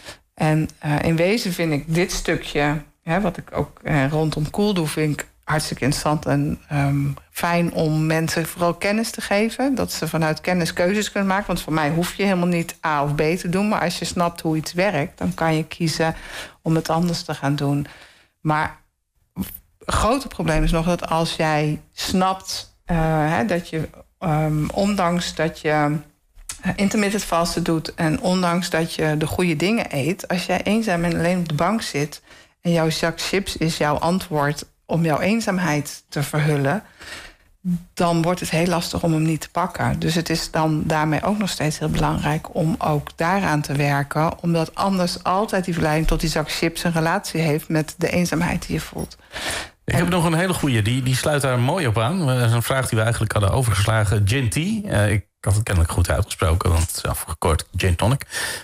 En uh, in wezen vind ik dit stukje, hè, wat ik ook uh, rondom Cool doe, vind ik hartstikke interessant en um, fijn om mensen vooral kennis te geven. Dat ze vanuit kennis keuzes kunnen maken. Want voor mij hoef je helemaal niet A of B te doen. Maar als je snapt hoe iets werkt, dan kan je kiezen om het anders te gaan doen. Maar het grote probleem is nog dat als jij snapt uh, hè, dat je, um, ondanks dat je intermittent vasten doet en ondanks dat je de goede dingen eet, als jij eenzaam en alleen op de bank zit en jouw zak chips is jouw antwoord om jouw eenzaamheid te verhullen, dan wordt het heel lastig om hem niet te pakken. Dus het is dan daarmee ook nog steeds heel belangrijk om ook daaraan te werken, omdat anders altijd die verleiding tot die zak chips een relatie heeft met de eenzaamheid die je voelt. Ik heb nog een hele goeie, die, die sluit daar mooi op aan. Dat is een vraag die we eigenlijk hadden overgeslagen. Gin tea. Uh, ik had het kennelijk goed uitgesproken, want het is afgekort gin tonic.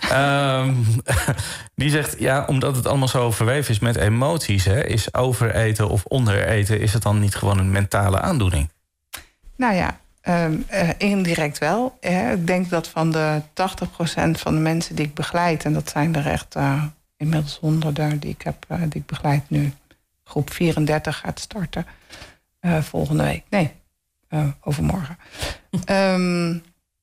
um, die zegt, ja, omdat het allemaal zo verweven is met emoties, hè, is overeten of ondereten, is het dan niet gewoon een mentale aandoening? Nou ja, um, uh, indirect wel. Uh, ik denk dat van de tachtig procent van de mensen die ik begeleid, en dat zijn er echt uh, inmiddels honderden die ik heb, uh, die ik begeleid nu. Groep vierendertig gaat starten uh, volgende week. Nee, uh, overmorgen. um,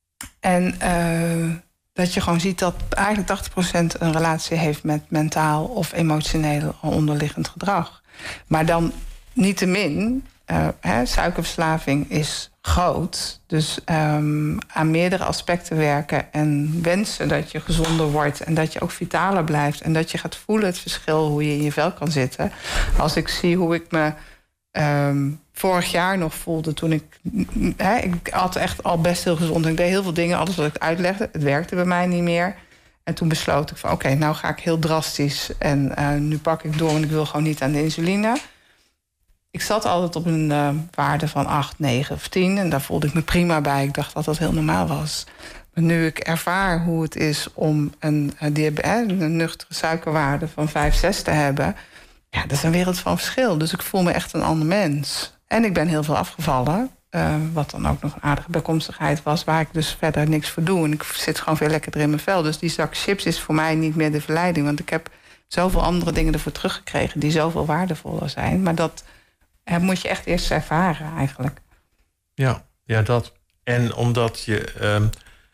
en uh, dat je gewoon ziet dat eigenlijk tachtig procent een relatie heeft met mentaal of emotioneel onderliggend gedrag. Maar dan niettemin, uh, hè, suikerverslaving is groot. Dus um, aan meerdere aspecten werken en wensen dat je gezonder wordt en dat je ook vitaler blijft en dat je gaat voelen het verschil hoe je in je vel kan zitten. Als ik zie hoe ik me um, vorig jaar nog voelde toen ik... Hè, ik had echt al best heel gezond. Ik deed heel veel dingen, alles wat ik uitlegde. Het werkte bij mij niet meer. En toen besloot ik van oké, okay, nou ga ik heel drastisch en uh, nu pak ik door en ik wil gewoon niet aan de insuline. ik zat altijd op een uh, waarde van acht, negen of tien. En daar voelde ik me prima bij. Ik dacht dat dat heel normaal was. Maar nu ik ervaar hoe het is om een, een, diabetes, een nuchtere suikerwaarde van vijf, zes te hebben... ja, dat is een wereld van verschil. Dus ik voel me echt een ander mens. En ik ben heel veel afgevallen. Uh, wat dan ook nog een aardige bijkomstigheid was... waar ik dus verder niks voor doe. En ik zit gewoon veel lekkerder in mijn vel. Dus die zak chips is voor mij niet meer de verleiding. Want ik heb zoveel andere dingen ervoor teruggekregen... die zoveel waardevoller zijn. Maar dat uh, moet je echt eerst ervaren eigenlijk. Ja, ja dat. En omdat je... Um,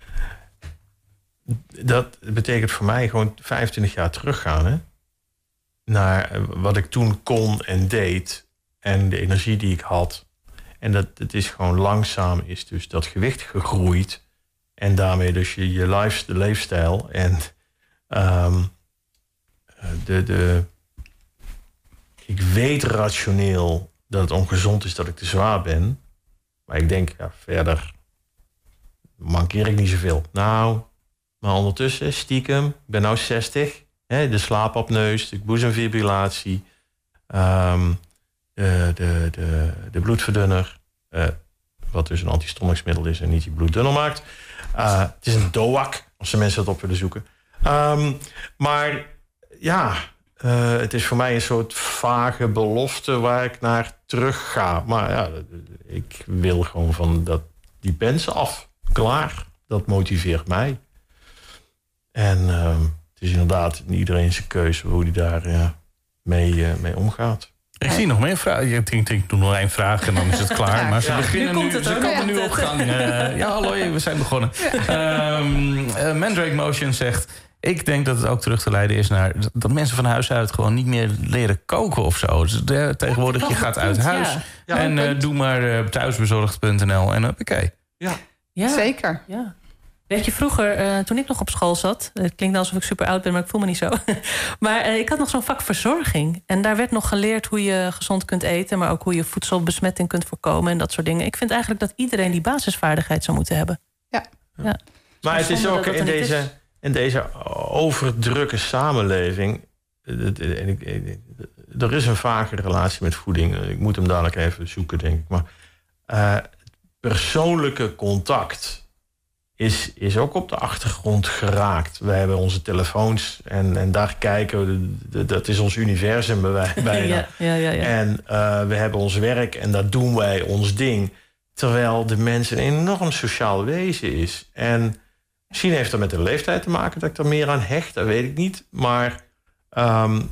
dat betekent voor mij gewoon vijfentwintig jaar teruggaan... Hè? Naar wat ik toen kon en deed... en de energie die ik had... En dat het is gewoon langzaam is dus dat gewicht gegroeid. En daarmee dus je, je life, de leefstijl en um, de, de... Ik weet rationeel dat het ongezond is dat ik te zwaar ben. Maar ik denk, ja, verder mankeer ik niet zoveel. Nou, maar ondertussen, stiekem, ik ben nou zestig. Hè, de slaapapneus, de boezemfibrillatie... Um, De, de, de, de bloedverdunner, uh, wat dus een antistomachsmiddel is en niet die bloed dunner maakt. Uh, het is een D O A C, als de mensen dat op willen zoeken. Um, maar ja, uh, het is voor mij een soort vage belofte waar ik naar terug ga. Maar ja, ik wil gewoon van dat, die mensen af. Klaar, dat motiveert mij. En uh, het is inderdaad iedereen zijn keuze hoe hij daar uh, mee, uh, mee omgaat. Ik zie nog meer vragen. Ik denk, ik doe nog één vraag en dan is het klaar. Maar ze beginnen nu, nu ze komen nu op gang. Uh, ja, hallo, we zijn begonnen. Um, uh, Mandrake Motion zegt... Ik denk dat het ook terug te leiden is naar... dat mensen van huis uit gewoon niet meer leren koken of zo. Dus de, tegenwoordig, je gaat uit huis. Ja. Ja, en uh, doe maar uh, thuisbezorgd punt n l en oké. Okay. Ja. ja, zeker. Ja. Weet je, vroeger, uh, toen ik nog op school zat... het klinkt alsof ik super oud ben, maar ik voel me niet zo. maar uh, ik had nog zo'n vak verzorging. En daar werd nog geleerd hoe je gezond kunt eten... maar ook hoe je voedselbesmetting kunt voorkomen en dat soort dingen. Ik vind eigenlijk dat iedereen die basisvaardigheid zou moeten hebben. Ja. ja. Maar het is ook in deze, is. in deze overdrukke samenleving... er is een vage relatie met voeding. Ik moet hem dadelijk even zoeken, denk ik. Maar uh, persoonlijke contact... Is, is ook op de achtergrond geraakt. We hebben onze telefoons en, en daar kijken we. Dat is ons universum bijna. Ja, ja, ja, ja. En uh, we hebben ons werk en daar doen wij ons ding. Terwijl de mens een enorm sociaal wezen is. En misschien heeft dat met de leeftijd te maken... dat ik er meer aan hecht, dat weet ik niet. Maar um,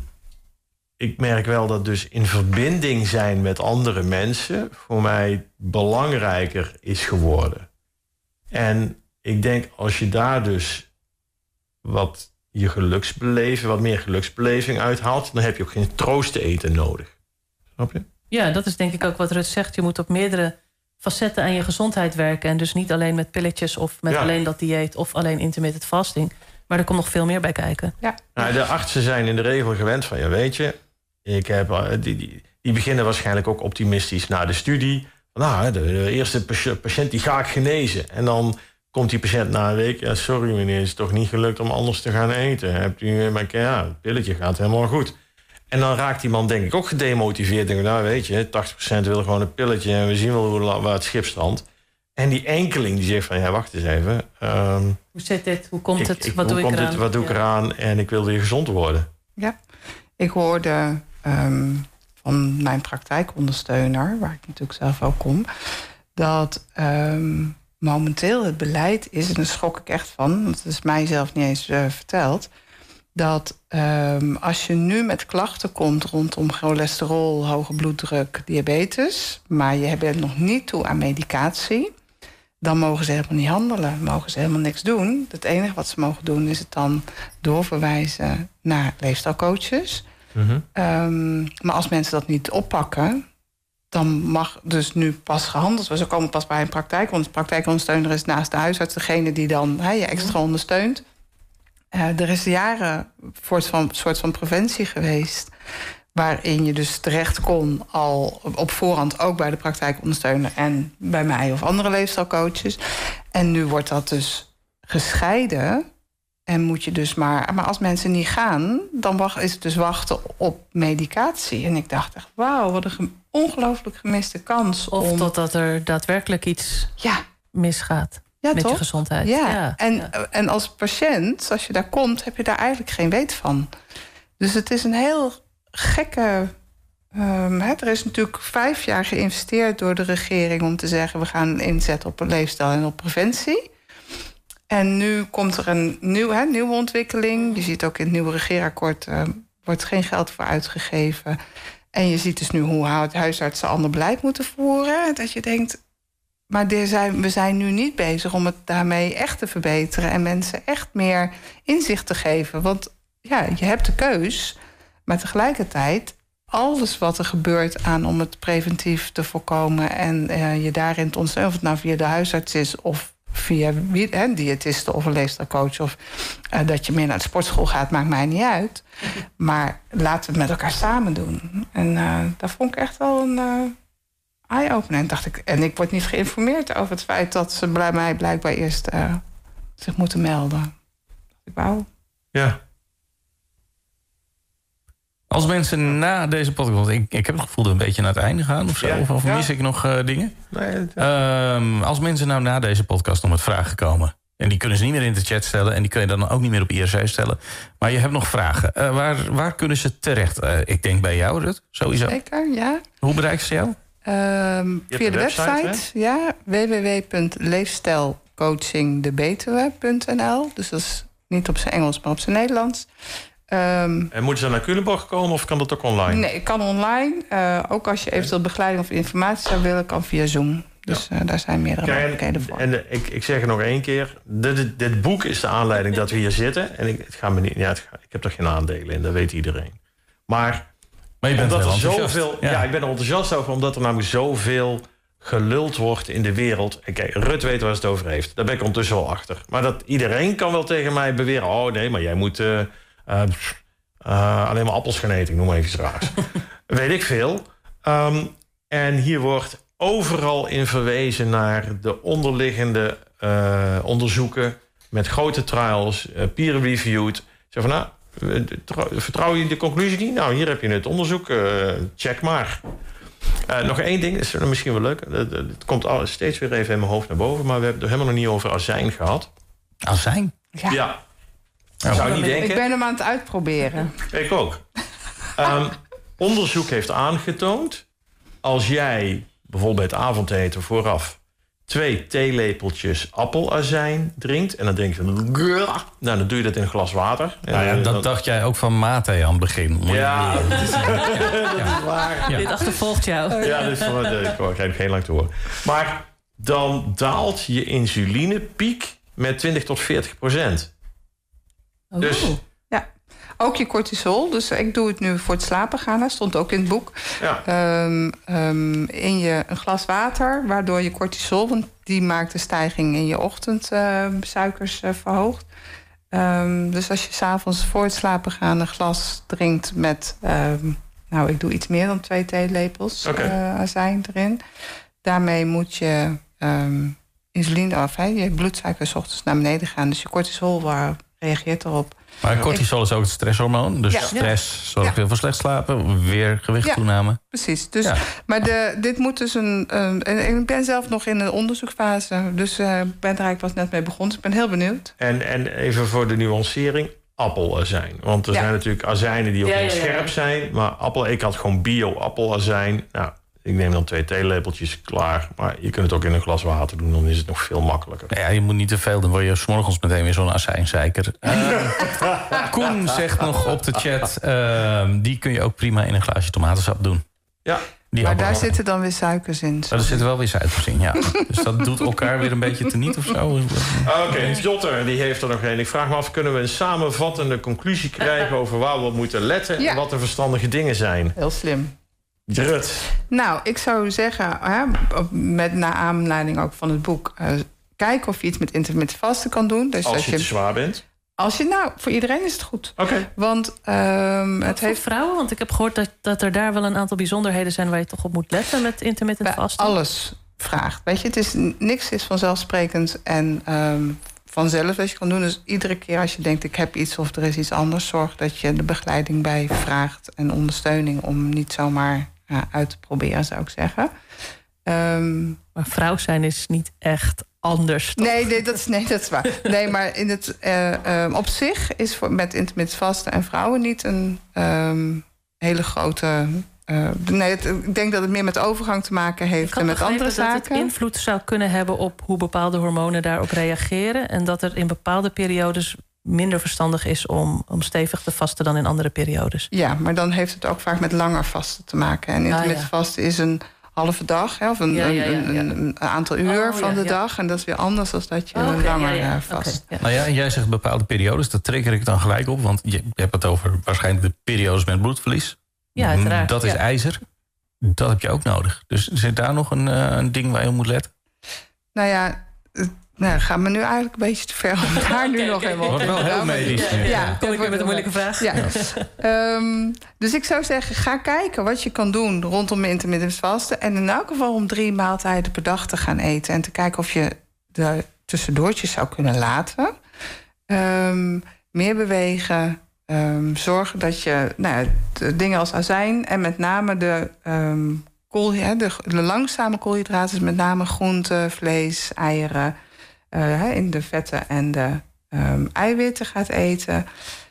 ik merk wel dat dus in verbinding zijn met andere mensen... voor mij belangrijker is geworden. En... ik denk, als je daar dus wat je geluksbeleving, wat meer geluksbeleving uithaalt... dan heb je ook geen troosten eten nodig. Snap je? Ja, dat is denk ik ook wat Rut zegt. Je moet op meerdere facetten aan je gezondheid werken. En dus niet alleen met pilletjes of met ja. alleen dat dieet... of alleen intermittent fasting. Maar er komt nog veel meer bij kijken. Ja. Nou, de artsen zijn in de regel gewend van... ja, weet je, ik heb, die, die, die beginnen waarschijnlijk ook optimistisch na de studie. Nou, de, de eerste patiënt die ga ik genezen. En dan... komt die patiënt na een week... ja, sorry meneer, het is toch niet gelukt om anders te gaan eten. Hebt u, maar ja, het pilletje gaat helemaal goed. En dan raakt die man denk ik ook gedemotiveerd. Denk ik, nou weet je, tachtig procent wil gewoon een pilletje... en we zien wel hoe, waar het schip strandt. En die enkeling die zegt van, ja, wacht eens even. Um, hoe zit dit? Hoe komt ik, het? Ik, wat hoe doe komt ik eraan? Het, wat doe ik ja. eraan? En ik wil weer gezond worden. Ja, ik hoorde um, van mijn praktijkondersteuner... waar ik natuurlijk zelf ook kom... dat... Um, momenteel het beleid is, en daar schrok ik echt van... want het is mij zelf niet eens uh, verteld... dat um, als je nu met klachten komt rondom cholesterol... hoge bloeddruk, diabetes... maar je bent nog niet toe aan medicatie... dan mogen ze helemaal niet handelen. Mogen ze helemaal niks doen. Het enige wat ze mogen doen is het dan doorverwijzen... naar leefstijlcoaches. Mm-hmm. Um, maar als mensen dat niet oppakken... dan mag dus nu pas gehandeld worden. Ze komen pas bij een praktijk. Want de praktijkondersteuner is naast de huisarts degene die dan he, je extra ondersteunt. Uh, er is jaren een van, soort van preventie geweest... waarin je dus terecht kon al op voorhand... ook bij de praktijkondersteuner en bij mij of andere leefstijlcoaches. En nu wordt dat dus gescheiden... En moet je dus maar... Maar als mensen niet gaan, dan wacht, is het dus wachten op medicatie. En ik dacht echt, wauw, wat een ge- ongelooflijk gemiste kans. Of om... totdat er daadwerkelijk iets ja. misgaat Ja, met toch? je gezondheid. Ja, ja. En, ja. en als patiënt, als je daar komt, heb je daar eigenlijk geen weet van. Dus het is een heel gekke... Um, hè, er is natuurlijk vijf jaar geïnvesteerd door de regering... om te zeggen, we gaan inzetten op een leefstijl en op preventie. En nu komt er een nieuw, hè, nieuwe ontwikkeling. Je ziet ook in het nieuwe regeerakkoord... Uh, wordt geen geld voor uitgegeven. En je ziet dus nu hoe huisartsen ander beleid moeten voeren. Dat je denkt, maar zijn, we zijn nu niet bezig om het daarmee echt te verbeteren... en mensen echt meer inzicht te geven. Want ja, je hebt de keus, maar tegelijkertijd... alles wat er gebeurt aan om het preventief te voorkomen... en uh, je daarin te ondersteunen, of het nou via de huisarts is... of via hè, diëtisten of een leefstijlcoach... of uh, dat je meer naar de sportschool gaat, maakt mij niet uit. Maar laten we het met elkaar samen doen. En uh, dat vond ik echt wel een uh, eye-opener. En, dacht ik, en ik word niet geïnformeerd over het feit... dat ze bij mij blijkbaar eerst uh, zich moeten melden. Ik wou. Ja. Als mensen na deze podcast... Ik, ik heb het gevoel dat we een beetje naar het einde gaan of zo. Ja, of of ja. mis ik nog uh, dingen? Nee, het, Um, als mensen nou na deze podcast nog met vragen komen... en die kunnen ze niet meer in de chat stellen... en die kun je dan ook niet meer op I R C stellen... maar je hebt nog vragen. Uh, waar, waar kunnen ze terecht? Uh, ik denk bij jou, Rut, sowieso. Zeker, ja. Hoe bereiken ze jou? Um, via de website, website ja, w w w punt leefstijlcoachingdebetuwe punt n l. Dus dat is niet op zijn Engels, maar op zijn Nederlands. Um, en moeten ze naar Culemborg komen of kan dat ook online? Nee, het kan online. Uh, ook als je eventueel begeleiding of informatie zou willen, kan via Zoom. Dus uh, daar zijn meerdere Kijk, mogelijkheden voor. En, en ik, ik zeg het nog één keer. Dit, dit boek is de aanleiding dat we hier zitten. En ik, het gaat me niet, ja, het gaat, ik heb er geen aandelen in, dat weet iedereen. Maar, maar je bent omdat er zoveel, ja. ja, ik ben er enthousiast over, omdat er namelijk zoveel geluld wordt in de wereld. En kijk, Rut weet waar ze het over heeft. Daar ben ik ondertussen wel achter. Maar dat iedereen kan wel tegen mij beweren... oh nee, maar jij moet uh, uh, uh, alleen maar appels gaan eten. Ik noem maar even iets raars. Weet ik veel. Um, en hier wordt overal in verwezen naar de onderliggende uh, onderzoeken... met grote trials, uh, peer-reviewed. Zeg van, nou, vertrouw je de conclusie niet? Nou, hier heb je het onderzoek. Uh, check maar. Uh, nog één ding, dat is misschien wel leuk. Het komt steeds weer even in mijn hoofd naar boven... maar we hebben het helemaal nog niet over azijn gehad. Azijn? Ja. ja. Oh. Zou je niet denken? Ik ben hem aan het uitproberen. Ik ook. um, onderzoek heeft aangetoond... als jij bijvoorbeeld bij het avondeten vooraf... twee theelepeltjes appelazijn drinkt... en dan denk je, nou, dan doe je dat in een glas water. Nou ja, dat dan... dacht jij ook van Mate aan het begin. Ja, ja. dat is, dat is waar. Ja. Dit achtervolgt jou. Ja, dus ik krijg geen lang te horen. Maar dan daalt je insulinepiek met twintig tot veertig procent. Oh. Dus... Ja, ook je cortisol. Dus ik doe het nu voor het slapen gaan. Dat stond ook in het boek. Ja. Um, um, in je een glas water, waardoor je cortisol... want die maakt de stijging in je ochtendsuikers uh, uh, verhoogd. Um, dus als je 's avonds voor het slapen gaan een glas drinkt met... Um, nou, ik doe iets meer dan twee theelepels okay. uh, azijn erin. Daarmee moet je um, insuline af, hè, je bloedsuiker 's ochtends naar beneden gaan. Dus je cortisol waar, reageert erop. Maar cortisol is ook het stresshormoon. Dus ja. stress zorgt ja. voor slecht slapen, weer gewichtstoename. Ja, precies. Dus, ja. Maar de, dit moet dus een... een en ik ben zelf nog in een onderzoeksfase. Dus ik uh, ben er eigenlijk pas net mee begonnen. Dus ik ben heel benieuwd. En, en even voor de nuancering... appelazijn. Want er ja. zijn natuurlijk azijnen die ook ja, heel ja, scherp ja. zijn. Maar appel, ik had gewoon bio-appelazijn. Nou, ik neem dan twee theelepeltjes, klaar. Maar je kunt het ook in een glas water doen, dan is het nog veel makkelijker. Ja, je moet niet te veel, dan word je 's morgens meteen weer zo'n azijnzeiker. Uh, Koen zegt nog op de chat... Uh, die kun je ook prima in een glaasje tomatensap doen. Ja. Die maar daar zitten dan weer suikers in. Oh, er zitten wel weer suikers in, ja. Dus dat doet elkaar weer een beetje teniet of zo. Oké, okay, Jotter die heeft er nog een. Ik vraag me af, kunnen we een samenvattende conclusie krijgen... over waar we op moeten letten ja. en wat de verstandige dingen zijn? Heel slim. Rut. Nou, ik zou zeggen, hè, met naar aanleiding ook van het boek... Uh, kijken of je iets met intermittent vasten kan doen. Dus als je, je te zwaar bent? Als je, nou, voor iedereen is het goed. Oké. Okay. Want um, het voor heeft vrouwen, want ik heb gehoord dat, dat er daar wel een aantal bijzonderheden zijn waar je toch op moet letten met intermittent vasten. Alles vraagt. Weet je, het is niks is vanzelfsprekend en um, vanzelf dat je kan doen. Dus iedere keer als je denkt, ik heb iets of er is iets anders, zorg dat je de begeleiding bij vraagt en ondersteuning om niet zomaar uh, uit te proberen, zou ik zeggen. Um, maar vrouw zijn is niet echt anders. Toch? Nee, nee, dat is, nee, dat is waar. Nee, maar in het, uh, um, op zich is voor, met intermittent vasten en vrouwen niet een um, hele grote. Uh, nee, het, ik denk dat het meer met overgang te maken heeft en met andere zaken. Dat het invloed zou kunnen hebben op hoe bepaalde hormonen daarop reageren. En dat er in bepaalde periodes minder verstandig is om, om stevig te vasten dan in andere periodes. Ja, maar dan heeft het ook vaak met langer vasten te maken. En intermittent ah, ja. vasten is een halve dag, hè, of een, ja, ja, ja, ja. Een, een, een aantal uur oh, van ja, de ja. dag. En dat is weer anders dan dat je oh, okay, langer ja, ja. vast. Okay, ja. Nou ja, en jij zegt bepaalde periodes, dat trek ik dan gelijk op. Want je hebt het over waarschijnlijk de periodes met bloedverlies. Ja, uiteraard. Dat is ja. ijzer. Dat heb je ook nodig. Dus zit daar nog een, uh, een ding waar je op moet letten? Nou ja, nou, gaan we nu eigenlijk een beetje te ver om daar okay, nu okay, nog helemaal op te gaan. Wordt wel heel medisch. Ja, ja, kom ik weer met een moeilijke vraag. Ja. Ja. Um, dus ik zou zeggen, ga kijken wat je kan doen rondom intermittent vasten. En in elk geval om drie maaltijden per dag te gaan eten. En te kijken of je de tussendoortjes zou kunnen laten. Um, meer bewegen. Um, zorgen dat je nou, de dingen als azijn en met name de, um, kool, de, de langzame koolhydraten, met name groenten, vlees, eieren, uh, in de vetten en de um, eiwitten gaat eten.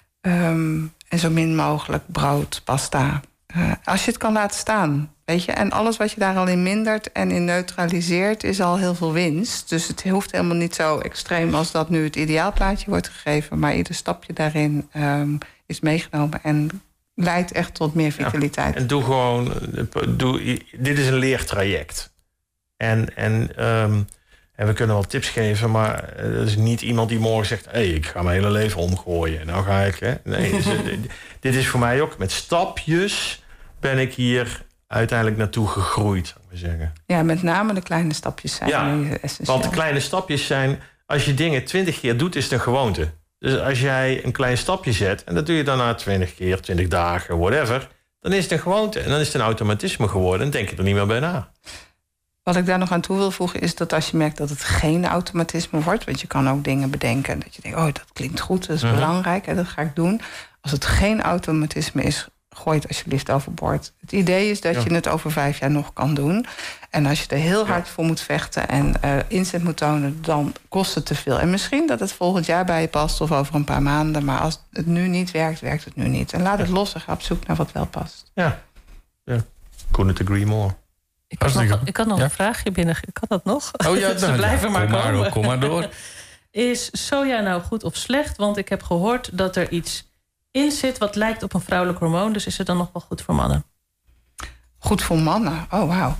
Um, en zo min mogelijk brood, pasta. Uh, als je het kan laten staan, weet je. En alles wat je daar al in mindert en in neutraliseert, is al heel veel winst. Dus het hoeft helemaal niet zo extreem als dat nu het ideaalplaatje wordt gegeven. Maar ieder stapje daarin um, is meegenomen en leidt echt tot meer vitaliteit. Ja, en doe gewoon, doe, dit is een leertraject. En, en, um, en we kunnen wel tips geven, maar er is niet iemand die morgen zegt, hé, hey, ik ga mijn hele leven omgooien. Nou ga ik, hè. Nee, dus, dit is voor mij ook met stapjes ben ik hier uiteindelijk naartoe gegroeid, zou ik maar zeggen. Ja, met name de kleine stapjes zijn ja, essentieel. Want de kleine stapjes zijn, als je dingen twintig keer doet, is het een gewoonte. Dus als jij een klein stapje zet, en dat doe je dan na twintig keer, twintig dagen, whatever, dan is het een gewoonte. En dan is het een automatisme geworden en denk je er niet meer bij na. Wat ik daar nog aan toe wil voegen is dat als je merkt dat het geen automatisme wordt, want je kan ook dingen bedenken dat je denkt, oh, dat klinkt goed, dat is uh-huh. belangrijk, en dat ga ik doen. Als het geen automatisme is, gooi het alsjeblieft overboord. Het idee is dat ja. je het over vijf jaar nog kan doen. En als je er heel hard ja. voor moet vechten en uh, inzet moet tonen, dan kost het te veel. En misschien dat het volgend jaar bij je past of over een paar maanden. Maar als het nu niet werkt, werkt het nu niet. En laat het los en ga op zoek naar wat wel past. Ja, ja. Couldn't agree more. Ik had nog, ik had nog ja? een vraagje binnen. Kan dat nog? Oh ja, ze blijven ja, maar kom komen. Maar door, kom maar door. Is soja nou goed of slecht? Want ik heb gehoord dat er iets in zit wat lijkt op een vrouwelijk hormoon. Dus is het dan nog wel goed voor mannen? Goed voor mannen? Oh, wauw.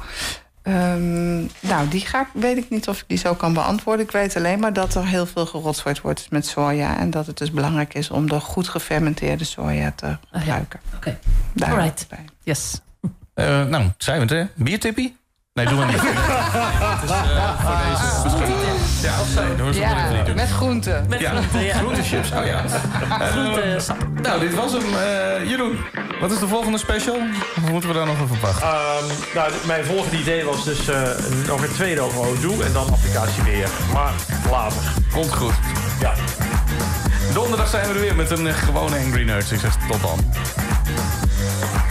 Um, nou, die ga ik, weet ik niet of ik die zo kan beantwoorden. Ik weet alleen maar dat er heel veel gerotsoord wordt met soja. En dat het dus belangrijk is om de goed gefermenteerde soja te gebruiken. Ah, ja. Oké, okay. Alright. Yes. Uh, nou, zijn we het, hè? Biertippie? Nee, doen we niet. Het is uh, voor deze misschien. Ja, of nee, doen we ja, niet doen. Met groenten. Met ja, groenten, ja. Groentechips, oh ja. Groentesap. Uh, nou, dit was hem. Uh, Jeroen, wat is de volgende special? Of moeten we daar nog even wachten? Um, nou, mijn volgende idee was dus uh, nog een tweede over Odoo en dan applicatie weer. Maar later. Komt goed. Ja. Donderdag zijn we er weer met een uh, gewone Angry Nerds. Ik zeg tot dan.